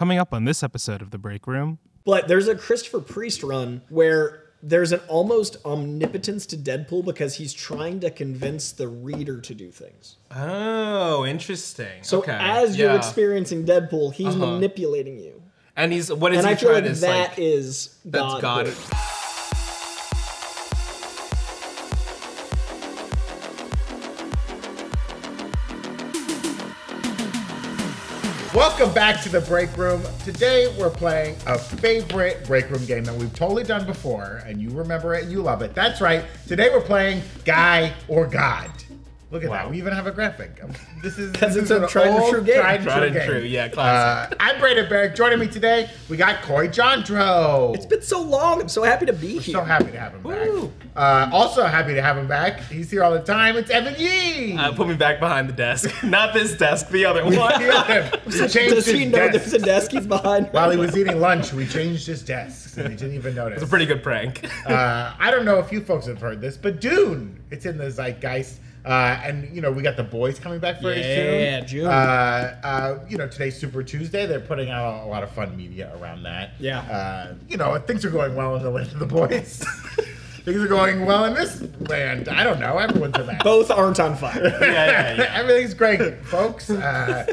Coming up on this episode of The Break Room. But there's a Christopher Priest run where there's an almost omnipotence to Deadpool because he's trying to convince the reader to do things. Oh, interesting. So as you're experiencing Deadpool, he's manipulating you. And what is and he I feel trying like to that is that's God. Welcome back to the Break Room. Today we're playing a favorite Break Room game that we've totally done before, and you remember it and you love it. That's right. Today we're playing Guy or God. Look at that. We even have a graphic. This is a tried and true game. Tried and true, yeah, classic. I'm Brandon Barrick. Joining me today, we got Corey Jandro. It's been so long. I'm so happy to be here. So happy to have him back. Also happy to have him back. He's here all the time. It's Evan Yee. Put me back behind the desk. Not this desk, the other one. Does he know there's a desk he's behind? While he was eating lunch, we changed his desks, and he didn't even notice. It's a pretty good prank. I don't know if you folks have heard this, but Dune, it's in the zeitgeist. And we got The Boys coming back very soon. Yeah, June. Today's Super Tuesday. They're putting out a lot of fun media around that. Yeah. Things are going well in the land of The Boys. Things are going well in this land. I don't know. Everyone's a mess. Both aren't on fire. Yeah. Everything's great, folks. We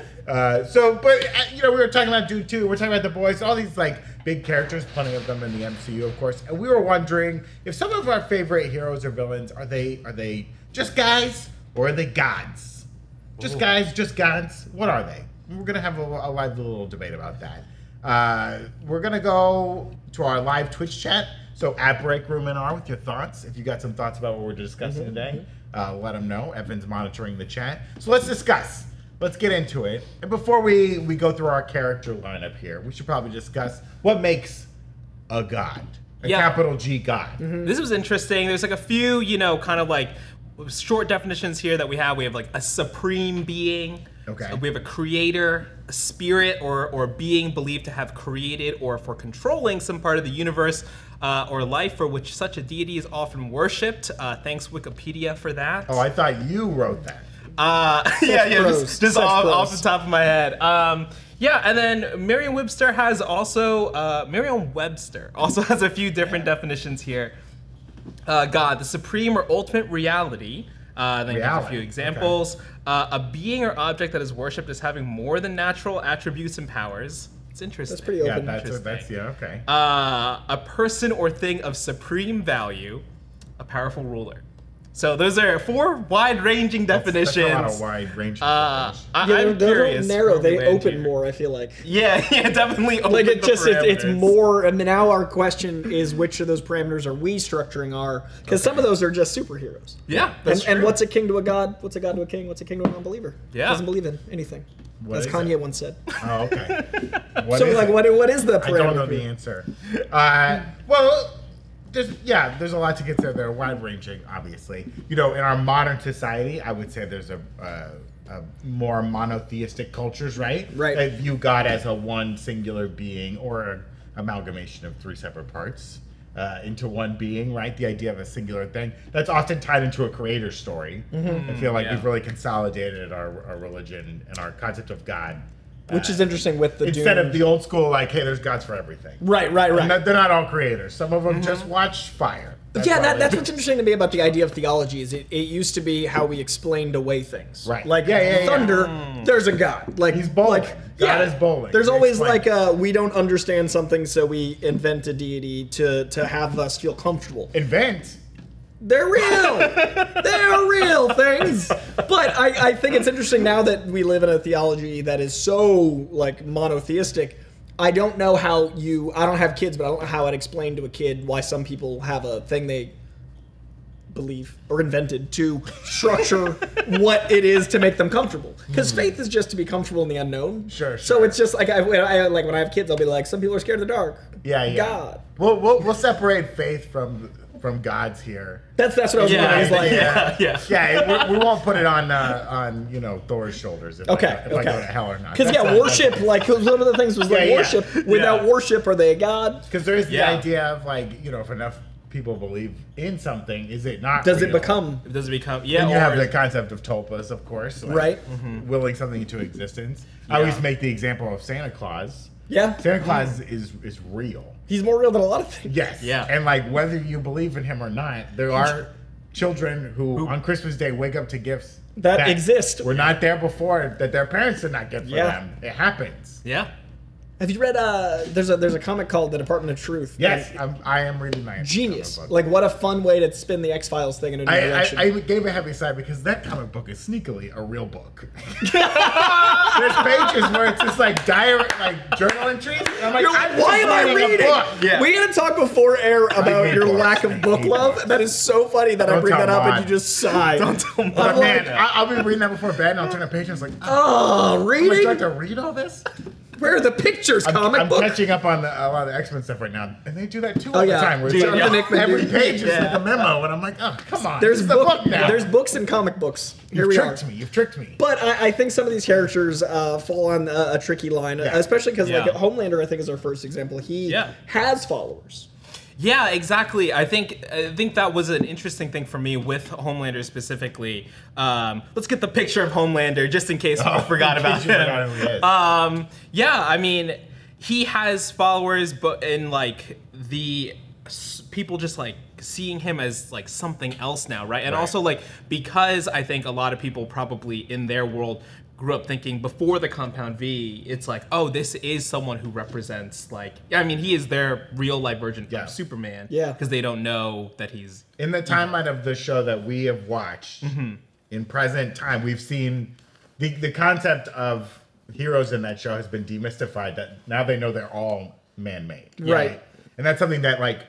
were talking about Dune 2. We're talking about The Boys. All these big characters, plenty of them in the MCU, of course. And we were wondering if some of our favorite heroes or villains are they just guys or are they gods? Just guys, just gods. What are they? We're gonna have a live little debate about that. We're gonna go to our live Twitch chat. So at Break Room NR with your thoughts. If you got some thoughts about what we're discussing today, let them know. Evan's monitoring the chat. So let's discuss. Let's get into it. And before we go through our character lineup here, we should probably discuss what makes a god. A capital G god. This was interesting. There's a few, short definitions here that we have. We have a supreme being. Okay. We have a creator, a spirit, or being believed to have created or for controlling some part of the universe or life for which such a deity is often worshipped. Thanks Wikipedia for that. Oh, I thought you wrote that. Just off the top of my head. And then Merriam-Webster also has a few different definitions here. God, the supreme or ultimate reality. Then give a few examples. Okay. A being or object that is worshipped as having more than natural attributes and powers. It's interesting. That's pretty open. Okay. A person or thing of supreme value. A powerful ruler. So those are four wide-ranging definitions. That's a lot of wide-ranging definitions. I'm curious. They're narrow. They open more, I feel like. Yeah, definitely open it's more. I mean, now our question is which of those parameters are we structuring because some of those are just superheroes. Yeah, that's true. And what's a king to a god? What's a god to a king? What's a king to a non-believer? Yeah. Doesn't believe in anything. As Kanye once said. Oh, okay. What is the parameter? I don't know the answer. There's a lot to consider. They're wide-ranging, obviously. In our modern society, I would say there's a more monotheistic cultures, right? Right. That view God as a one singular being or an amalgamation of three separate parts into one being, right? The idea of a singular thing. That's often tied into a creator story. I feel like we've really consolidated our religion and our concept of God. Which is interesting with the instead of the old school, hey, there's gods for everything. Right. And they're not all creators. Some of them just watch fire. That's what's interesting to me about the idea of theology is it used to be how we explained away things. Right. Thunder, there's a god. He's bowling. God is bowling. There's always we don't understand something, so we invent a deity to have us feel comfortable. Invent? They're real. They're real things. But I think it's interesting now that we live in a theology that is so monotheistic. I don't know how I don't have kids, but I don't know how I'd explain to a kid why some people have a thing they believe or invented to structure what it is to make them comfortable. Because faith is just to be comfortable in the unknown. Sure. So it's just when I have kids, I'll be like, some people are scared of the dark. Yeah. God. We'll separate faith from gods here. That's what I was wondering. We won't put it on Thor's shoulders if I go to hell or not. Because worship, one of the things was worship. Without worship, are they a god? Because there is the idea of if enough people believe in something, is it not? Does it become? And you have the concept of tulpas, of course, right? Willing something into existence. I always make the example of Santa Claus. Yeah. Santa Claus is real. He's more real than a lot of things. Yes. Yeah. And like whether you believe in him or not, there are children who on Christmas Day wake up to gifts That exist. were not there before, that their parents did not get for Yeah. them. It happens. Yeah. Have you read? There's a comic called The Department of Truth. Yes, And I am reading my genius. comic book. Like, what a fun way to spin the X-Files thing in a new direction. I gave a heavy sigh because that comic book is sneakily a real book. There's pages where it's just like diary, like journal entries. And I'm like, You're like, why am I reading? Yeah. We gotta talk before air about hate your books. lack of book hate love. books. That is so funny that I Don't bring tell that up and Maud. you just sigh. Don't tell Maud. But I'm man, like, I'll be reading that before bed and I'll turn a page and it's like, oh, I'm like, reading? do I have to read all this? Where are the pictures? Comic I'm book? catching up on a lot of the X-Men stuff right now, and they do that too Oh, all yeah. the time. Where it's Dude, like, Jonathan Hickman, every dude. page is Yeah. like a memo, and I'm like, oh, come on. There's it's the book now. There's books and comic books. Here You've we tricked are. me. You've tricked me. But I think some of these characters fall on a tricky line, especially because like Yeah. Homelander, I think is our first example. He has followers. Yeah, exactly. I think that was an interesting thing for me with Homelander specifically. Let's get the picture of Homelander just in case people forgot about you forgot him. who he is. Yeah, I mean, he has followers, but in like the people just like seeing him as like something else now, right? And Right. also like because I think a lot of people probably in their world grew up thinking before the Compound V, it's like, oh, this is someone who represents like, I mean, he is their real life version Yeah. of Superman. Yeah. Because they don't know that he's. In the timeline of the show that we have watched, in present time, we've seen the concept of heroes in that show has been demystified. That now they know they're all man-made, Right. And that's something that like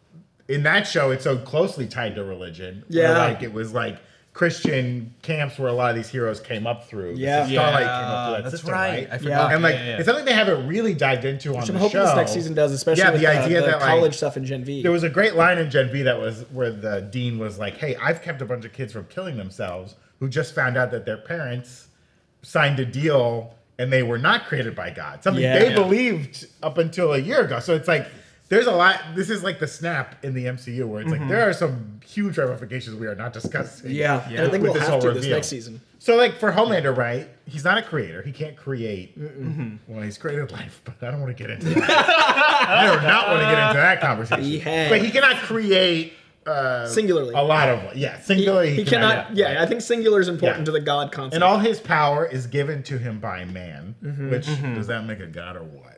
in that show, it's so closely tied to religion. where, Yeah. like it was like Christian camps where a lot of these heroes came up through. Yeah. Starlight came up through that that's system, right. right? I forgot. And like Yeah. it's something they haven't really dived into on Which I'm the hoping show. this next season does, especially Yeah, with the idea the that, like, college stuff in Gen V. There was a great line in Gen V that was where the dean was like, "Hey, I've kept a bunch of kids from killing themselves who just found out that their parents signed a deal and they were not created by God. Something Yeah. they believed up until a year ago." So it's like there's a lot. This is like the snap in the MCU where it's like there are some huge ramifications we are not discussing. yeah, and I with think we'll this have whole to this reveal. next season. So like for Homelander, right? He's not a creator. He can't create. Well, he's created life, but I don't want to get into that. I do not want to get into that conversation. He has. But he cannot create Singularly. a lot of singularly. He cannot. Yeah, I think singular is important Yeah. to the God concept. and all his power is given to him by man. Mm-hmm. Which does that make a god or what?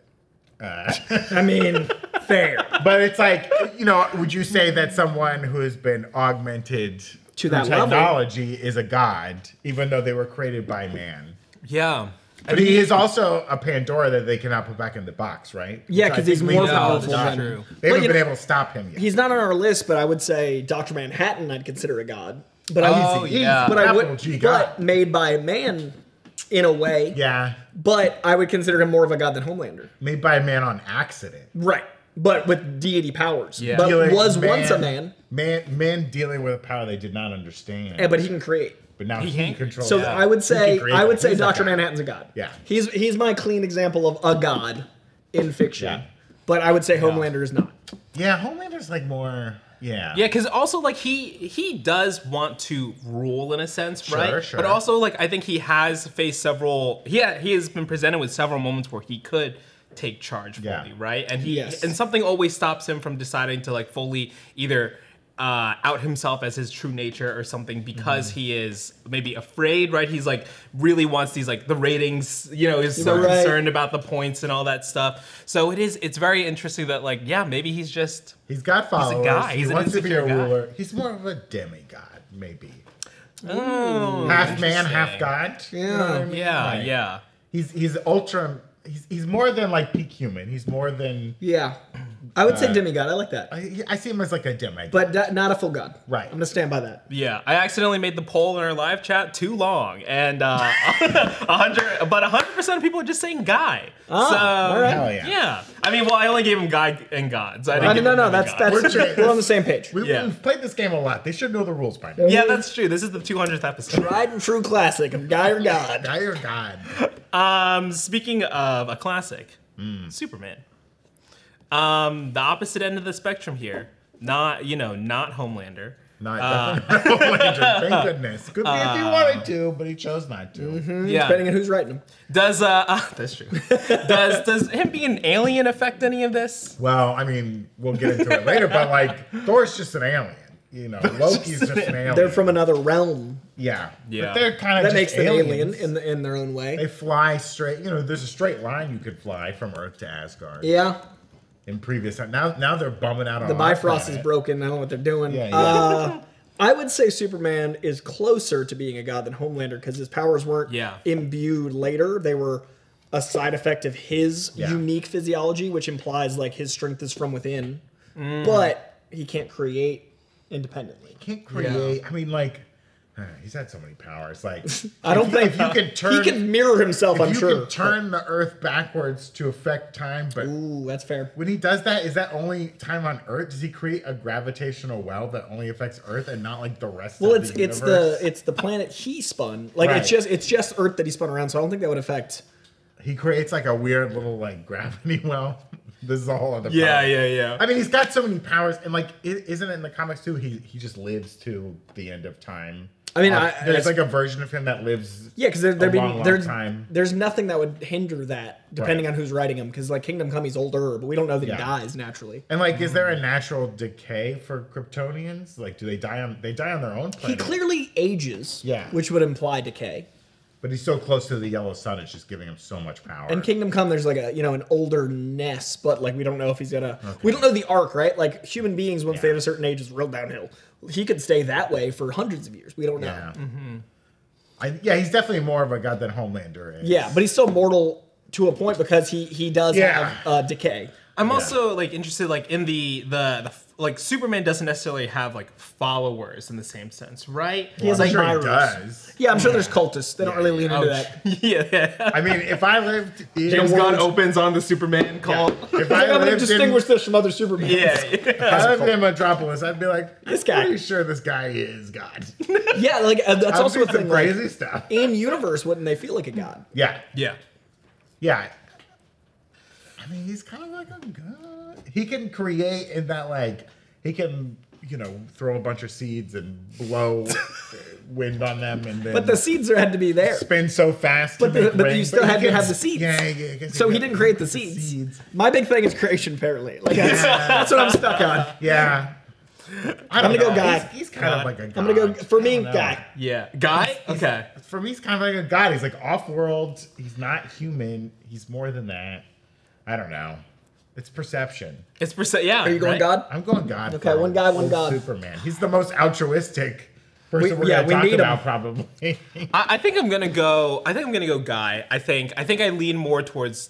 I mean, fair. But it's like, would you say that someone who has been augmented To through that level. technology is a god, even though they were created by man? Yeah. But he is also a Pandora that they cannot put back in the box, right? Yeah, Which I 'cause he's think more makes it powerful not- than- True. They haven't But, been able to stop him yet. He's not on our list, but I would say Dr. Manhattan I'd consider a god. But Oh, He's yeah. but I capital would, G god. but made by man in a way. Yeah, But I would consider him more of a god than Homelander. made by a man on accident. Right. But with deity powers. Yeah. But Dealing- was once a man. Man dealing with a power they did not understand. But he can create. But now He he can- controls. So it. I would He say can create it. He's a Dr. god. Manhattan's a god. Yeah. He's my clean example of a god in fiction. Yeah. But I would say Homelander is not. Yeah, Homelander's like more. Yeah. Yeah, because also like he does want to rule in a sense, Sure, right? sure. But also like I think he has faced several. He has been presented with several moments where he could take charge fully, Yeah. right? And Yes. and something always stops him from deciding to like fully either out himself as his true nature or something because Mm-hmm. he is maybe afraid, right? He's like really wants these like the ratings, is so Right. concerned about the points and all that stuff. So it's very interesting that like maybe he's just. He's got followers. guy. He's he an wants to be a insecure guy. ruler. He's more of a demigod, maybe. Oh, Half man, half interesting. god. You know what I mean? Yeah, Like, yeah. He's ultra. He's more than like peak human. He's more than. Yeah. I would say demigod. I like that. I see him as like a demigod. But not a full god. Right. I'm going to stand by that. Yeah, I accidentally made the poll in our live chat too long, and 100% of people are just saying Guy. Oh, so all right. Hell yeah. yeah. I mean, well, I only gave him Guy and Gods. I didn't I mean, give no, him that's Gods. we're on the same page. Yeah. We've played this game a lot. They should know the rules by now. Yeah, that's true. This is the 200th episode. Tried and true classic of guy or god. Guy or god? Speaking of a classic, Superman. The opposite end of the spectrum here. Not Homelander. Not definitely Homelander. Thank goodness. Could be if he wanted to, but he chose not to. Yeah. Depending on who's writing them. Does that's true. Does him being an alien affect any of this? Well, I mean, we'll get into it later, but like Thor's just an alien. You know, Loki's just an alien. They're from another realm. Yeah. Yeah. But they're kind of That makes them aliens. alien in their own way. They fly straight. You know, there's a straight line you could fly from Earth to Asgard. Yeah. In previous time. Now they're bumming out on The our Bifrost is planet. broken. I don't know what they're doing. Yeah. I would say Superman is closer to being a god than Homelander because his powers weren't imbued later. They were a side effect of his unique physiology, which implies like his strength is from within. But he can't create independently. Can't create. I mean, like, he's had so many powers. Like, I don't think if you could turn, he can mirror himself. I'm you sure. can turn the Earth backwards to affect time, but Ooh, that's fair. when he does that, is that only time on Earth? Does he create a gravitational well that only affects Earth and not like the rest Well, of the universe? it's the planet he spun. Like Right. it's just Earth that he spun around. So I don't think that would affect. He creates like a weird little like gravity well. This is a whole other. Yeah, problem. yeah. I mean, he's got so many powers, and like, isn't it in the comics too? He just lives to the end of time. I mean, there's like a version of him that lives. Yeah, because long time. there's nothing that would hinder that, depending on who's writing him. Because like Kingdom Come, he's older, but we don't know that he dies naturally. And like, is there a natural decay for Kryptonians? Like, do they die on their own planet? He clearly ages, Yeah. which would imply decay. But he's so close to the yellow sun, it's just giving him so much power. And Kingdom Come, there's like an older Ness, but like we don't know if he's gonna. We don't know the arc, right? Like human beings, once they hit a certain age, is real downhill. He could stay that way for hundreds of years. We don't know. Yeah. He's definitely more of a god than Homelander is. Yeah, but he's still mortal to a point because he does have decay. I'm also like interested like in the like Superman doesn't necessarily have like followers in the same sense, right? He has I'm like sure he Myros. does. Yeah, I'm sure there's cultists. They don't really lean into that. Yeah. I mean, if I lived in James Gunn opens on the Superman cult. if I'm I gonna lived distinguish this from other Supermans. Yeah. I lived in Metropolis, I'd be like, This guy. I'm pretty sure this guy is God. Yeah, like that's I'd also do a thing. some Like, crazy stuff. in universe, wouldn't they feel like a god? Yeah. Yeah. I mean, he's kind of like a god. He can create in that, like, he can, throw a bunch of seeds and blow wind on them, and then But the seeds had to be there. spin so fast. But to make rain. you still But he had to can- have the seeds. Yeah. So he didn't create the seeds. My big thing is creation, apparently. Like that's what I'm stuck on. Yeah. I'm gonna go guy. He's kind of like a god. I'm gonna go for me, I don't know. guy. Yeah. Guy? Okay. For me, he's kind of like a god. He's like off-world. He's not human. He's more than that. I don't know. It's perception. It's yeah. Are you going right? God? I'm going God. Okay, for one guy, one old god. Superman. He's the most altruistic person we're yeah, going to we talk need him. about, probably. I think I'm gonna go. I think I'm gonna go Guy. I think I lean more towards.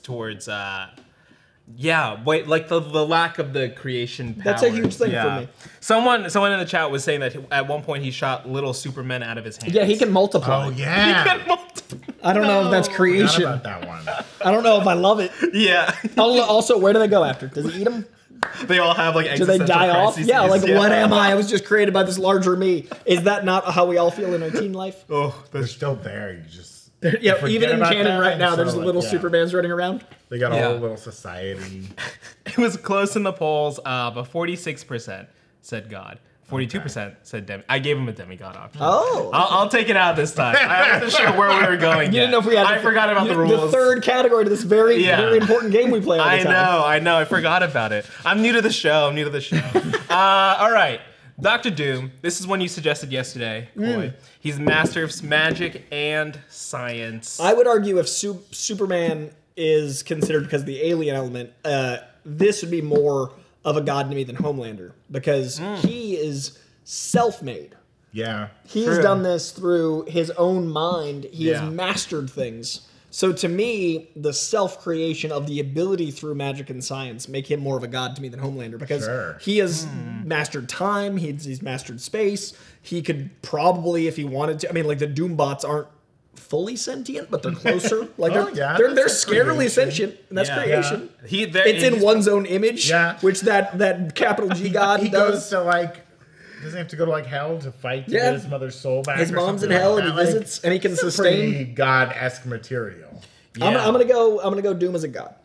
Wait, like the lack of the creation power. That's a huge thing for me. Someone in the chat was saying that at one point he shot little Supermen out of his hands. Yeah, he can multiply. Oh, yeah. I don't know if that's Forgot creation. about that one. I don't know if I love it. Yeah. Also, where do they go after? Does he eat them? They all have like Do they existential die off? crises. Yeah, like what am I? I was just created by this larger me. Is that not how we all feel in our teen life? Oh, They're still there. You just Yeah, forget even in about canon that, right now, so, there's like, little yeah. Supermans running around. They got a Yeah. whole little society. it was close in the polls, but 46% said God. 42% said demi. I gave him a demigod option. Oh. I'll take it out this time. I wasn't sure where we were going. You didn't know if we had. I forgot about the rules. The third category to this very, Yeah. very important game we play all the I time. know. I forgot about it. I'm new to the show. All right. Dr. Doom. This is one you suggested yesterday, Coy. He's master of magic and science. I would argue if Superman is considered because of the alien element, this would be more of a god to me than Homelander because he is self-made. Yeah. He's True. done this through his own mind. He Yeah. has mastered things. So to me, the self-creation of the ability through magic and science make him more of a god to me than Homelander because Sure. he has mastered time. He's mastered space. He could probably, if he wanted to, I mean, like the Doombots aren't fully sentient, but they're closer. Like Oh, yeah, they're that's a scarily creation. sentient, and that's Yeah. creation. It's in he's- one's own image, Yeah. which that capital G god He does. goes to like, doesn't he have to go to like hell to fight to Yeah. get his mother's soul back? His or mom's in something hell like and he that? Like, visits and he can it's a sustain. pretty god-esque material. I'm gonna go Doom as a god.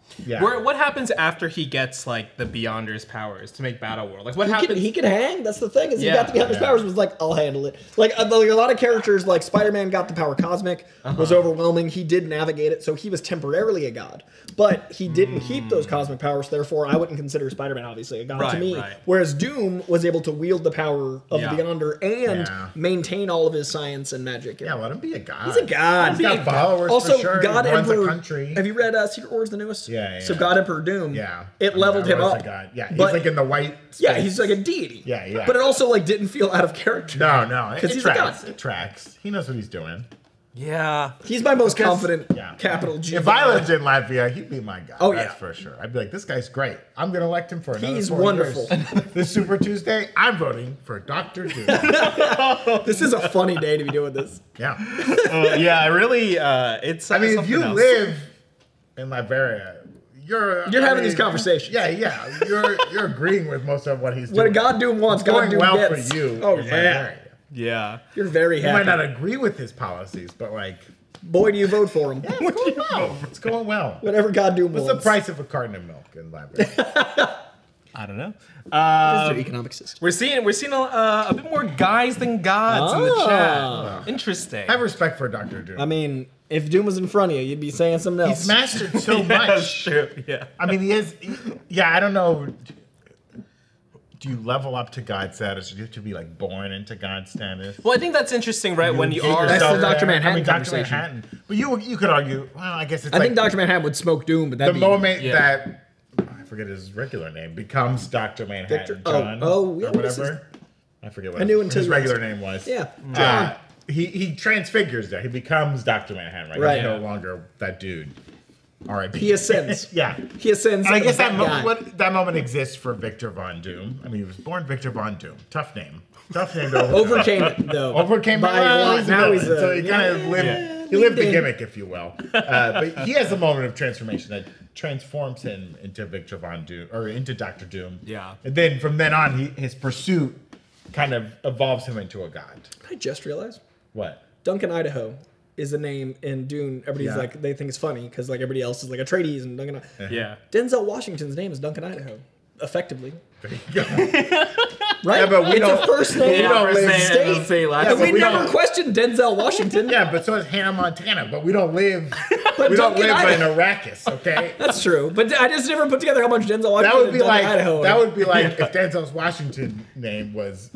Yeah. What happens after he gets like the Beyonders powers to make Battle World? Like what happens? He could hang. That's the thing. Is he Yeah. got the Beyonders powers? Was like, I'll handle it. Like a lot of characters, like Spider-Man got the power cosmic, was overwhelming. He did navigate it, so he was temporarily a god. But he didn't keep those cosmic powers. Therefore, I wouldn't consider Spider-Man obviously a god to Right, me. right. Whereas Doom was able to wield the power of Yeah. the Beyonder and Yeah. maintain all of his science and magic. Yeah, let him be a god. He's a god. He's got followers Also, for sure. God he runs Emperor. a country. Have you read Secret Wars, the newest? Yeah. So God Emperor Doom. Yeah. It leveled him That was up. a god. Yeah, he's But- like in the white space. Yeah, he's like a deity. Yeah. But it also like didn't feel out of character. No, it 'Cause he's a tracks. god. It tracks. He knows what he's doing. Yeah. He's my most Because- confident yeah. capital G. If I lived in Latvia, he'd be my guy. Oh, That's yeah. for sure. I'd be like, this guy's great. I'm going to elect him for another He's 4 wonderful. years. This Super Tuesday, I'm voting for Dr. Doom. This is a funny day to be doing this. Yeah. Yeah. I really. It's. I mean, if something you else. live in Latveria, you're having these conversations. Yeah. You're agreeing with most of what he's What doing. God Doom wants, It's God going Doom well gets. for you. Oh in yeah, Latveria. Yeah. you're very You happy. might not agree with his policies, but like, Boy, do you vote for him. it's going well. It's going well. Whatever God Doom What's wants. the price of a carton of milk in Latveria? I don't know. This is their economic system. We're seeing a bit more guys than gods in the Ah. chat. Interesting. I have respect for Dr. Doom. I mean, if Doom was in front of you, you'd be saying something else. He's mastered so That's much. true. Yeah. I mean, I don't know. Do you level up to God status? Or do you have to be like born into God status? Well, I think that's interesting, right? When you get are. That's the yourself Dr. there. Manhattan I mean, Dr. conversation. Manhattan. But you could argue, well, I guess it's I like think Dr. Manhattan would smoke Doom, but that'd the be moment Yeah. that, I forget his regular name, becomes Dr. Manhattan Victor- John yeah, or what is whatever. I forget what I knew until his you regular asked. name was. Yeah, Uh, John. he transfigures there. He becomes Dr. Manhattan, right? Right. He's no Yeah. longer that dude. R.I.P. He ascends. Yeah. He ascends. And I guess that that moment exists for Victor Von Doom. I mean, he was born Victor Von Doom. Tough name. Tough name to overcame it though. Overcame by it. a lot. He's a Now villain. he's a so he kind of lived. yeah, He lived the did. gimmick, if you will. But he has a moment of transformation that transforms him into Victor Von Doom or into Doctor Doom. Yeah. And then from then on, his pursuit kind of evolves him into a god. I just realized What? Duncan Idaho is a name in Dune. Everybody's Yeah. like, they think it's funny because like everybody else is like Atreides and Duncan. Yeah. Denzel Washington's name is Duncan Idaho, effectively. There you go. Right? Yeah, but we it's don't- a first name. we don't live- state. last Yeah, And but we we never don't- questioned Denzel Washington. Yeah, but so is Hannah Montana. But we don't live. But we don't Duncan live in Idaho- Arrakis. Okay. That's true. But I just never put together how much Denzel Washington That would be and Duncan like Idaho. that would be like if Denzel's Washington name was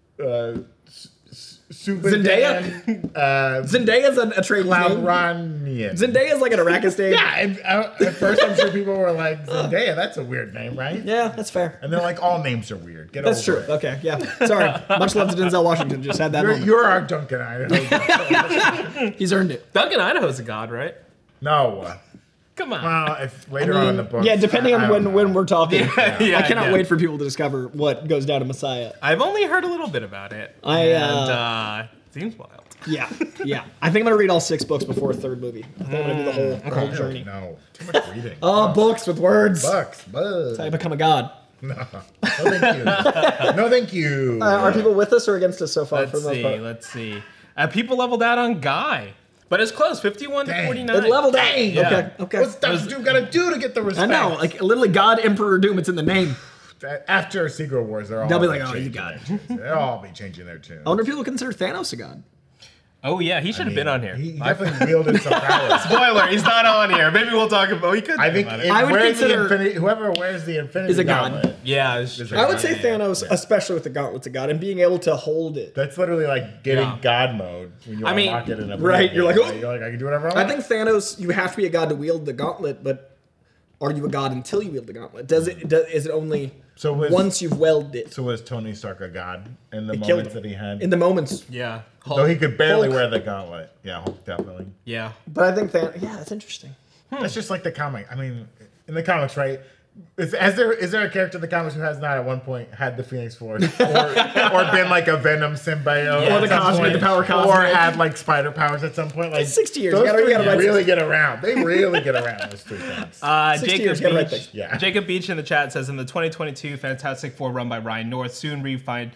Zendaya? Zendaya's an Atreides name. Cloudronian. Zendaya's like an Arrakis name. Yeah, and, at first I'm sure people were like, Zendaya, that's a weird name, right? Yeah, that's fair. And they're like, all names are weird. Get That's over true. it. Okay, yeah. Sorry. Much love to Denzel Washington. Just had that moment. You're our Duncan Idaho. He's earned it. Duncan Idaho's a god, right? No. Come on. Well, if later on in the book. Yeah, depending on when we're talking. Yeah, I cannot yeah. wait for people to discover what goes down to Messiah. I've only heard a little bit about it. I, Seems wild. Yeah. I think I'm gonna read all 6 books before a third movie. I think I'm gonna do the whole journey. No, too much reading. Oh, books with words. Bucks. I become a god. No, thank you. No, thank you. Are people with us or against us so far? Let's for the most see. part? Let's see. People leveled out on Guy, but it's close. 51 to Dang. 49. It leveled out. Dang. Yeah. Okay. What's Dr. Doom got to do to get the I respect? know, like literally God, Emperor Doom. It's in the name. After Secret Wars, they'll be like, oh, he's a god. They'll all be changing their tunes. I wonder if people consider Thanos a god. Oh yeah, he should have been on here. He definitely wielded some powers. Spoiler, he's not on here. Maybe we'll talk about. We could. I think about it. I would wearing consider- whoever wears the Infinity Is a god. Gauntlet, Yeah, it's just, I would say yeah. Thanos, especially with the gauntlets of God and being able to hold it. that's literally like getting Yeah. God mode when you I mean, unlock it in a right, video you're game. like, oh. you're like, I can do whatever I want. I think Thanos, you have to be a god to wield the gauntlet, but are you a god until you wield the gauntlet? Is it only So was- once you've welded it? So was Tony Stark a god in the It killed moments him. that he had? In the moments. Yeah. Though he could barely Hulk. wear the gauntlet. Yeah, Hulk definitely. Yeah. But I think that, yeah, that's interesting. That's just like the comic. I mean, in the comics, right? Is there a character in the comics who has not at one point had the Phoenix Force or been like a Venom symbiote, Yeah. Or the at some cosmic, point, the power or cosmic. had like spider powers at some point? Like It's 60 years. Those You gotta write really 60. get around. They really get around those 3 things. 60 Jacob years, gotta write Beach. things. Yeah. Jacob Beach in the chat says in the 2022 Fantastic Four run by Ryan North, soon refined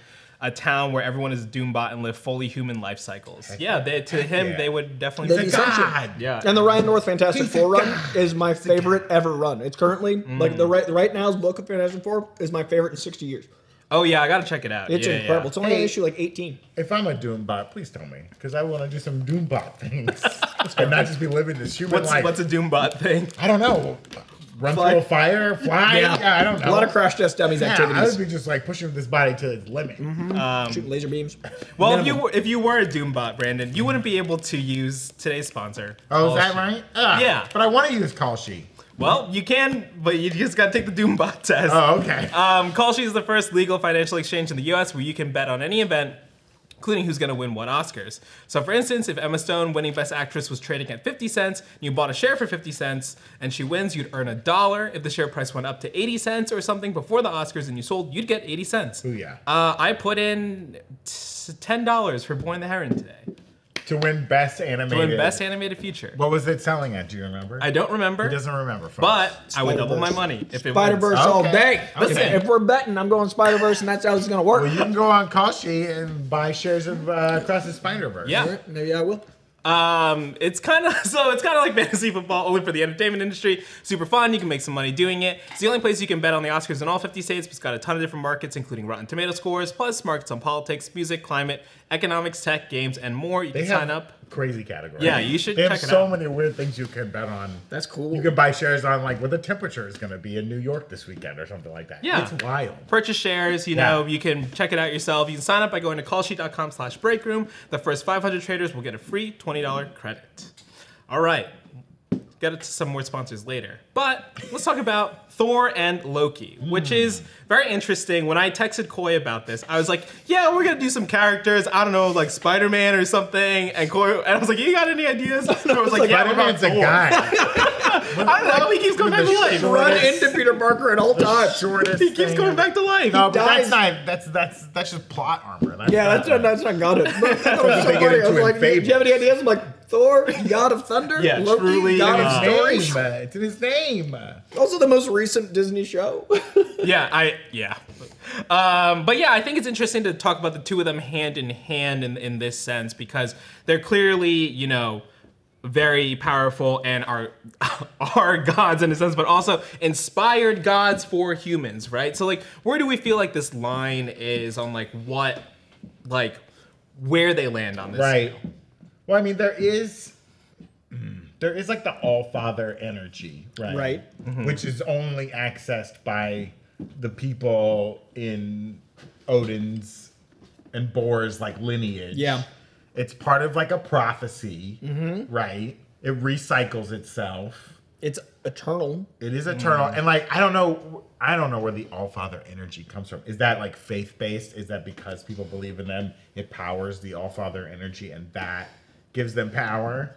a town where everyone is Doombot and live fully human life cycles. Yeah, to him, yeah. they would definitely They'd be be sentient. God. Yeah. And the Ryan North Fantastic He's a Four run god. is my favorite ever run. It's currently like the right now's book of Fantastic Four is my favorite in 60 years. Oh yeah, I gotta check it out. It's Yeah, incredible. yeah. It's only Hey. issue like 18. If I'm a Doombot, please tell me, because I want to do some Doombot things and not just be living this human life. What's a Doombot thing? I don't know. Run Fly. through a fire, fly. Yeah, I don't know. A lot of crash test dummies Yeah, I activities. would be just like pushing this body to its limit. Shooting laser beams. Well, Minimum. if you were a Doombot, Brandon, you wouldn't be able to use today's sponsor. Oh, is Call that Sheet. right? Yeah. But I want to use Call Sheet. Well, you can, but you just gotta take the Doombot test. Oh, okay. Call Sheet is the first legal financial exchange in the U.S. where you can bet on any event, including who's going to win what Oscars. So, for instance, if Emma Stone winning Best Actress was trading at 50 cents, and you bought a share for 50 cents, and she wins, you'd earn $1. If the share price went up to 80 cents or something before the Oscars and you sold, you'd get 80 cents. Booyah. I put in $10 for Boy and the Heron today To win Best Animated. to win Best Animated Feature. What was it selling at? Do you remember? I don't remember, He doesn't remember. Folks. but I would double my Spider-Verse. money if it Spider-Verse wins. all Okay. day. Listen. If we're betting, I'm going Spider-Verse, and that's how it's going to work. Well, you can go on Call Sheet and buy shares of Across the Spider-Verse. Yeah. All right, maybe I will. It's kind of like fantasy football, only for the entertainment industry. Super fun. You can make some money doing it. It's the only place you can bet on the Oscars in all 50 states. It's got a ton of different markets, including Rotten Tomato scores, plus markets on politics, music, climate, economics, tech, games, and more. You They can have sign up. crazy categories. Yeah, you should They have check it so out. many weird things you can bet on. That's cool. You can buy shares on like what the temperature is going to be in New York this weekend or something like that. Yeah. It's wild. Purchase shares, you Yeah. know, you can check it out yourself. You can sign up by going to callsheet.com/breakroom. The first 500 traders will get a free $20 credit. All right. Get into some more sponsors later. But let's talk about Thor and Loki, which is very interesting. When I texted Coy about this, I was like, yeah, we're going to do some characters. I don't know, like Spider-Man or something. And Coy, and I was like, you got any ideas? And I was like, yeah, what about Spider-Man's a Thor? guy. I don't know, he keeps going back to life. Run into Peter Parker at all times. Shortest He keeps thing. going back to life. No, but dies. that's not. That's just plot armor. Yeah, that's not got it. But that was so they get funny. I was into in like, do Fable. you have any ideas? I'm like, Thor, God of Thunder, Yeah, Loki, truly, God of His Stories. name. It's in his name. Also, the most recent Disney show. Yeah. But yeah, I think it's interesting to talk about the two of them hand in hand in this sense because they're clearly, you know, very powerful and are gods in a sense, but also inspired gods for humans, right? So like, where do we feel like this line is on like what, like where they land on this? Right. Well, I mean, there is like the All-Father energy, right? Right. Mm-hmm. Which is only accessed by the people in Odin's and Bor's like lineage. Yeah. It's part of like a prophecy, right? It recycles itself. It's eternal. It is eternal, and like I don't know where the All-Father energy comes from. Is that like faith-based? Is that because people believe in them, it powers the All-Father energy, and that gives them power?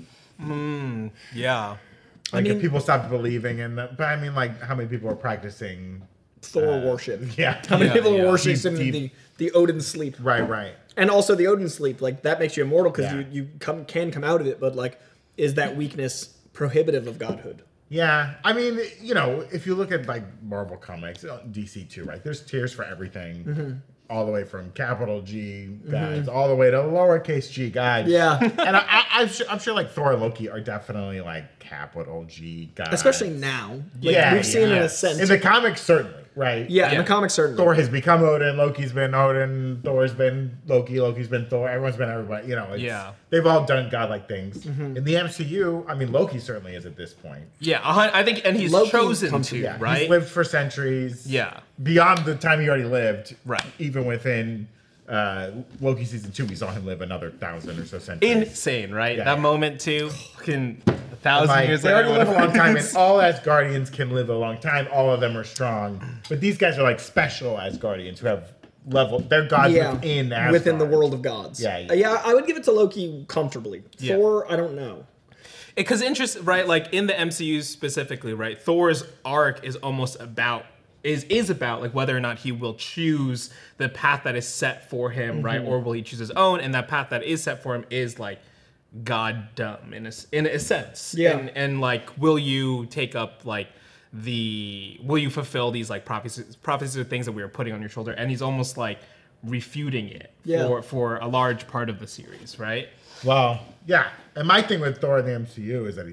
Yeah. Like mean- if people stopped believing in them, but I mean, like how many people are practicing? Thor worship. Yeah, How many Yeah, people yeah. are worshiping Deep. the Odin sleep? right. And also the Odin sleep, like that makes you immortal because Yeah. you can come out of it, but like, is that weakness prohibitive of godhood? Yeah, I mean, you know, if you look at like Marvel comics, DC too, right? There's tiers for everything, all the way from capital G guys all the way to lowercase G guys. Yeah. And I'm sure like Thor and Loki are definitely like capital G guys, Especially now. Like, Yeah, we've seen an yeah. ascent. in the comics, certainly, right? yeah, in Yeah. the comics, certainly. Thor has become Odin, Loki's been Odin, Thor's been Loki, Loki's been Thor, everyone's been everybody, you know. Yeah. They've all done godlike things. In the MCU, I mean, Loki certainly is at this point. Yeah, I think, and he's Loki chosen comes to, from- Yeah, right? he's lived for centuries. Yeah. Beyond the time he already lived. Right. Even within Loki season 2, we saw him live another 1,000 or so centuries. Insane, right? Yeah, that yeah. moment too. Fucking 1,000 Like, years they later. already live a long whatever time, it and is. all Asgardians can live a long time. All of them are strong, but these guys are like special Asgardians who have level. They're gods within Asgard. within the world of gods. Yeah, yeah. Yeah, I would give it to Loki comfortably. Yeah. Thor, I don't know. Because right, like in the MCU specifically, right? Thor's arc is almost about is about like whether or not he will choose the path that is set for him, right? Or will he choose his own? And that path that is set for him is like goddom in a sense. Yeah. And like, will you take up like will you fulfill these like prophecies or things that we are putting on your shoulder? And he's almost like refuting it Yeah. for a large part of the series, right? Well, yeah. And my thing with Thor in the MCU is that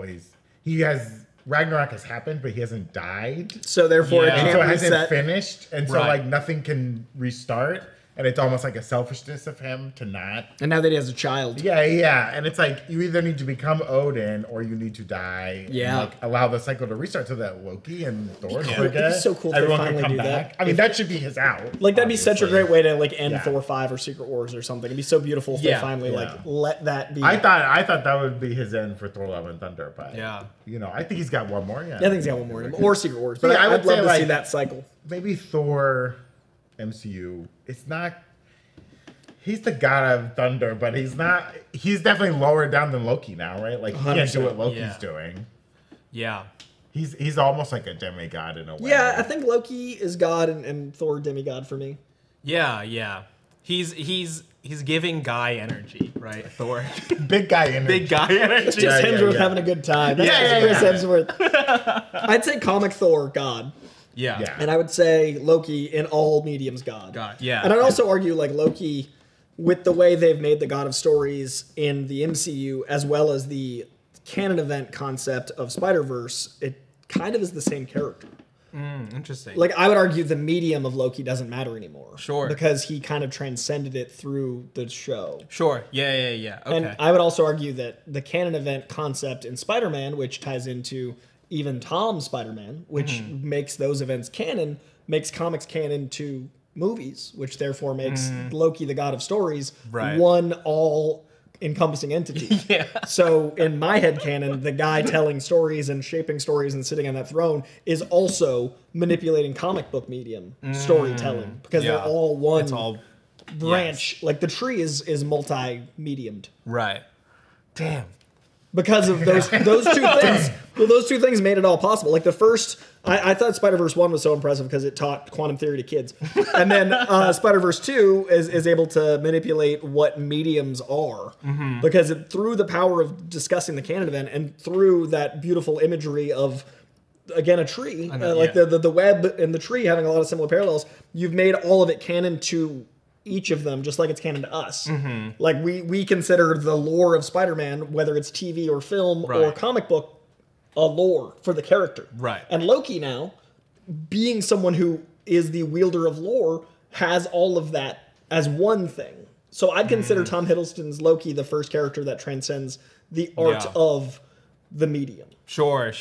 Ragnarok has happened, but he hasn't died. So therefore, Yeah. it And can't so it hasn't reset. finished. And so, Right. like, nothing can restart. And it's almost like a selfishness of him to not. And now that he has a child. Yeah. And it's like, you either need to become Odin or you need to die. Yeah. And, like, allow the cycle to restart so that Loki and Thor and It'd Frigga, be so cool if they everyone can finally come do back. that. I mean, that should be his out. Like, that'd be such a obviously. great way to, like, end Yeah. Thor 5 or Secret Wars or something. It'd be so beautiful if Yeah. they finally, like, Yeah. let that be. I thought that would be his end for Thor: Love and Thunder, but Yeah. you know, I think he's got one more. Yeah, I think he's got one more. Or Secret Wars. But Yeah, I I'd would love say, to see like- that cycle. maybe Thor MCU. It's not. He's the god of thunder, but he's not. He's definitely lower down than Loki now, right? Like he can't do what 100%. Loki's Yeah. doing. Yeah. He's almost like a demigod in a way. Yeah, I think Loki is God and Thor demigod for me. Yeah. He's giving guy energy, right? Thor. big guy in Big guy energy. Just Yeah, Hemsworth yeah. having a good time. That's Yeah, Chris Hemsworth. I'd say comic Thor, God. Yeah. Yeah. And I would say Loki in all mediums, God. God. Yeah. And I'd also argue, like, Loki, with the way they've made the God of Stories in the MCU, as well as the canon event concept of Spider-Verse, it kind of is the same character. Interesting. Like, I would argue the medium of Loki doesn't matter anymore. Sure. Because he kind of transcended it through the show. Sure. Yeah. Okay. And I would also argue that the canon event concept in Spider-Man, which ties into even Tom's Spider-Man, which makes those events canon, makes comics canon to movies, which therefore makes Loki the God of Stories Right. one all-encompassing entity. Yeah. So in my head canon, the guy telling stories and shaping stories and sitting on that throne is also manipulating comic book medium storytelling because Yeah. they're all one It's all branch. Like the tree is multi-mediumed. right. Damn. Because of those two things. Well, those two things made it all possible. Like the first, I thought Spider-Verse 1 was so impressive because it taught quantum theory to kids. And then Spider-Verse 2 is able to manipulate what mediums are. Because through the power of discussing the canon event and through that beautiful imagery of, again, a tree, like the web and the tree having a lot of similar parallels, you've made all of it canon to each of them, just like it's canon to us. Like we consider the lore of Spider-Man, whether it's TV or film or Right. comic book, a lore for the character. Right. And Loki now, being someone who is the wielder of lore, has all of that as one thing. So I'd consider Tom Hiddleston's Loki the first character that transcends the art Yeah. of the medium. Sure.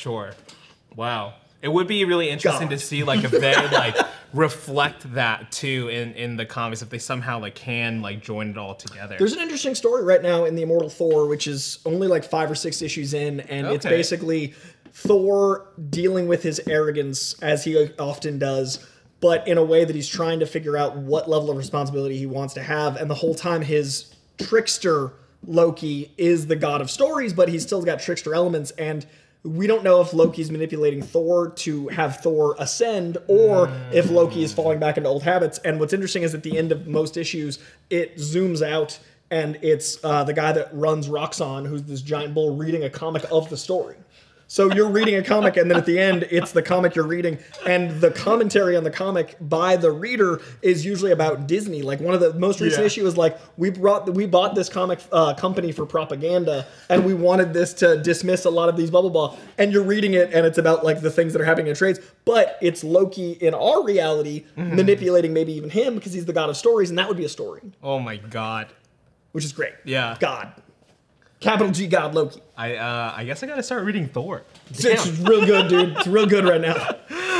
Wow. It would be really interesting God. to see like if they like reflect that too in the comics, if they somehow like can like join it all together. There's an interesting story right now in the Immortal Thor, which is only like 5 or 6 issues in, and it's Okay. basically Thor dealing with his arrogance, as he often does, but in a way that he's trying to figure out what level of responsibility he wants to have, and the whole time his trickster Loki is the god of stories, but he's still got trickster elements, and we don't know if Loki's manipulating Thor to have Thor ascend or if Loki is falling back into old habits. And what's interesting is at the end of most issues, it zooms out and it's the guy that runs Roxxon, who's this giant bull, reading a comic of the story. So you're reading a comic, and then at the end, it's the comic you're reading, and the commentary on the comic by the reader is usually about Disney. Like one of the most recent issue is like we bought this comic company for propaganda, and we wanted this to dismiss a lot of these bubble ball. And you're reading it, and it's about like the things that are happening in trades, but it's Loki in our reality manipulating maybe even him because he's the god of stories, and that would be a story, Oh my god. which is great. Yeah. God, capital G, God, Loki. I guess I gotta start reading Thor. It's real good, dude. It's real good right now.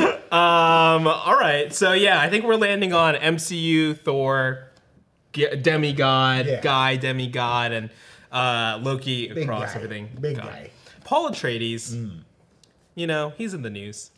All right. So yeah, I think we're landing on MCU, Thor, demigod, Yeah. guy, demigod, and Loki Big across guy. everything. Big God. guy. Paul Atreides. You know, he's in the news.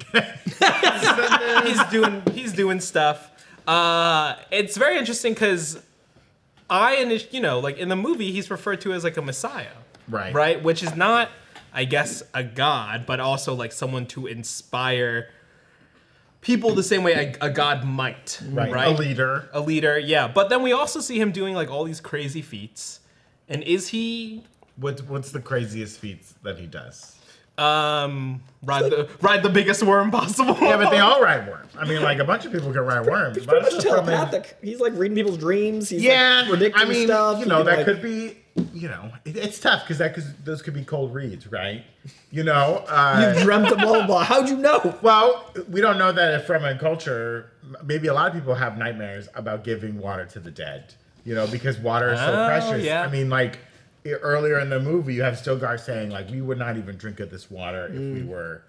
he's doing stuff. It's very interesting because like in the movie, he's referred to as like a messiah. Right. Right? Which is not, I guess, a god, but also like someone to inspire people the same way a god might. Right. A leader. A leader, yeah. But then we also see him doing like all these crazy feats. And is he What's the craziest feats that he does? Ride the biggest worm possible. Yeah, but they all ride worms. I mean, like a bunch of people can ride worms. He's but pretty it's much just telepathic. He's like reading people's dreams. He's yeah, like predicting I mean, stuff. you know, He can, that like- could be, you know, it's tough because those could be cold reads, right? You know, You dreamt of blah, blah, blah. How'd you know? well, we don't know that from a culture. Maybe a lot of people have nightmares about giving water to the dead. You know, because water is so Oh, precious. yeah. I mean, like earlier in the movie, you have Stilgar saying like, we would not even drink of this water if we were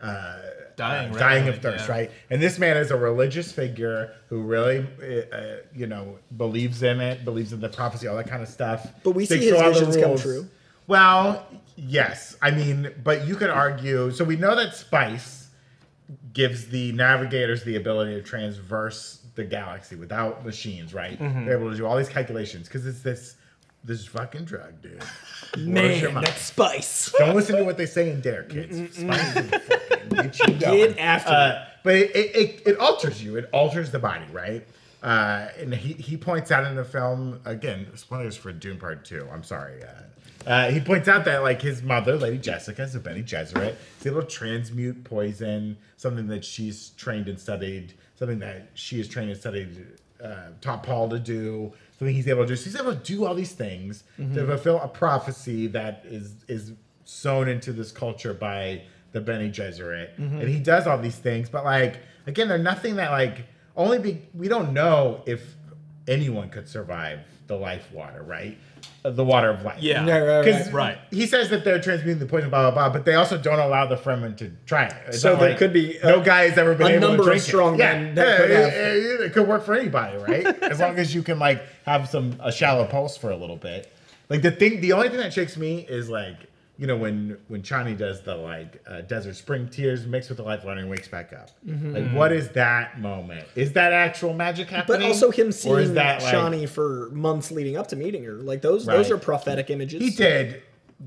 Dying of thirst, yeah. right? And this man is a religious figure who really, you know, believes in it, believes in the prophecy, all that kind of stuff. But we see sticks his to all the visions come rules. true. Well, yes. I mean, but you could argue. So we know that spice gives the navigators the ability to transverse the galaxy without machines, right? Mm-hmm. They're able to do all these calculations because it's this fucking drug, dude. Blows your Man, mind. that's spice. Don't listen to what they say in Dare, kids. Spice will fucking get you going. Get after it. But it alters you. It alters the body, right? And he points out in the film, again, spoilers for Dune Part 2. I'm sorry. He points out that like his mother, Lady Jessica, is a Bene Gesserit. Is able to transmute poison, something that she's trained and studied, something that she has trained and studied, taught Paul to do, something he's able to do. So he's able to do all these things to fulfill a prophecy that is sewn into this culture by the Bene Gesserit. And he does all these things, but like, again, they're nothing that like, we don't know if anyone could survive the life water, right? The water of life. Yeah. Right. Right. He says that they're transmuting the poison, blah, blah, blah, but they also don't allow the Fremen to try it. It's So not there like could be no guy has ever been a able to number of drink strong it. men that could have- it could work for anybody, right? As long as you can like have a shallow pulse for a little bit. Like the only thing that shakes me is like, you know, when Chani does the like desert spring tears mixed with the life water and wakes back up. Like, what is that moment? Is that actual magic happening? But also him Or seeing is that, like- Shani for months leading up to meeting her. Like those Right. are prophetic images. He did.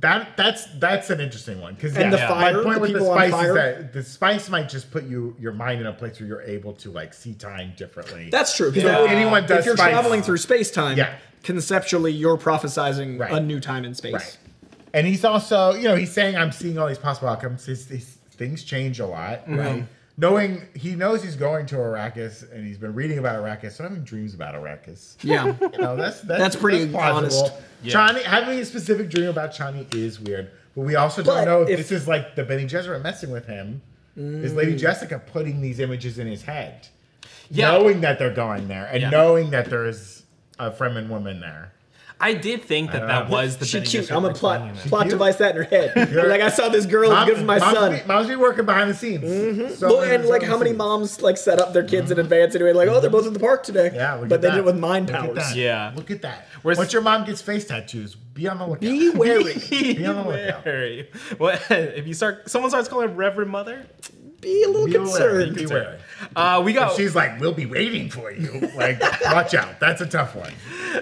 That's an interesting one because And the fire, my point the with the people on spice fire. is that the spice might just put your mind in a place where you're able to like see time differently. That's true. Because Yeah. Anyone does if you're spice- traveling through space time, Yeah. conceptually you're prophesizing Right. a new time in space. Right. And he's also, you know, he's saying I'm seeing all these possible outcomes. His things change a lot, right? He knows he's going to Arrakis and he's been reading about Arrakis, so having dreams about Arrakis. Yeah. You know, that's pretty plausible. honest. Yeah. Chani, having a specific dream about Chani is weird, but we also don't But know if if- this is like the Bene Gesserit messing with him. Is Lady Jessica putting these images in his head, Yeah. knowing that they're going there and Yeah. knowing that there's a Fremen woman there? I did think that was the She Bene cute. Gesserit I'm gonna explaining plot it. plot device that in her head. You're- Like I saw this girl who's good for my son. Mom's be working behind the scenes. So Well, many- and so like many how many scenes. moms like set up their kids in advance anyway, like, oh, they're both at the park today. Yeah, look but at they that. did it with mind Look at powers. that. Yeah. Look at that. Where's- Once your mom gets face tattoos, be on the lookout. Be wary. Be on the lookout. Wary. Well, if someone starts calling her Reverend Mother, Be a little Be wary. concerned. Be wary. we got She's like, we'll be waiting for you. Like, watch out. That's a tough one.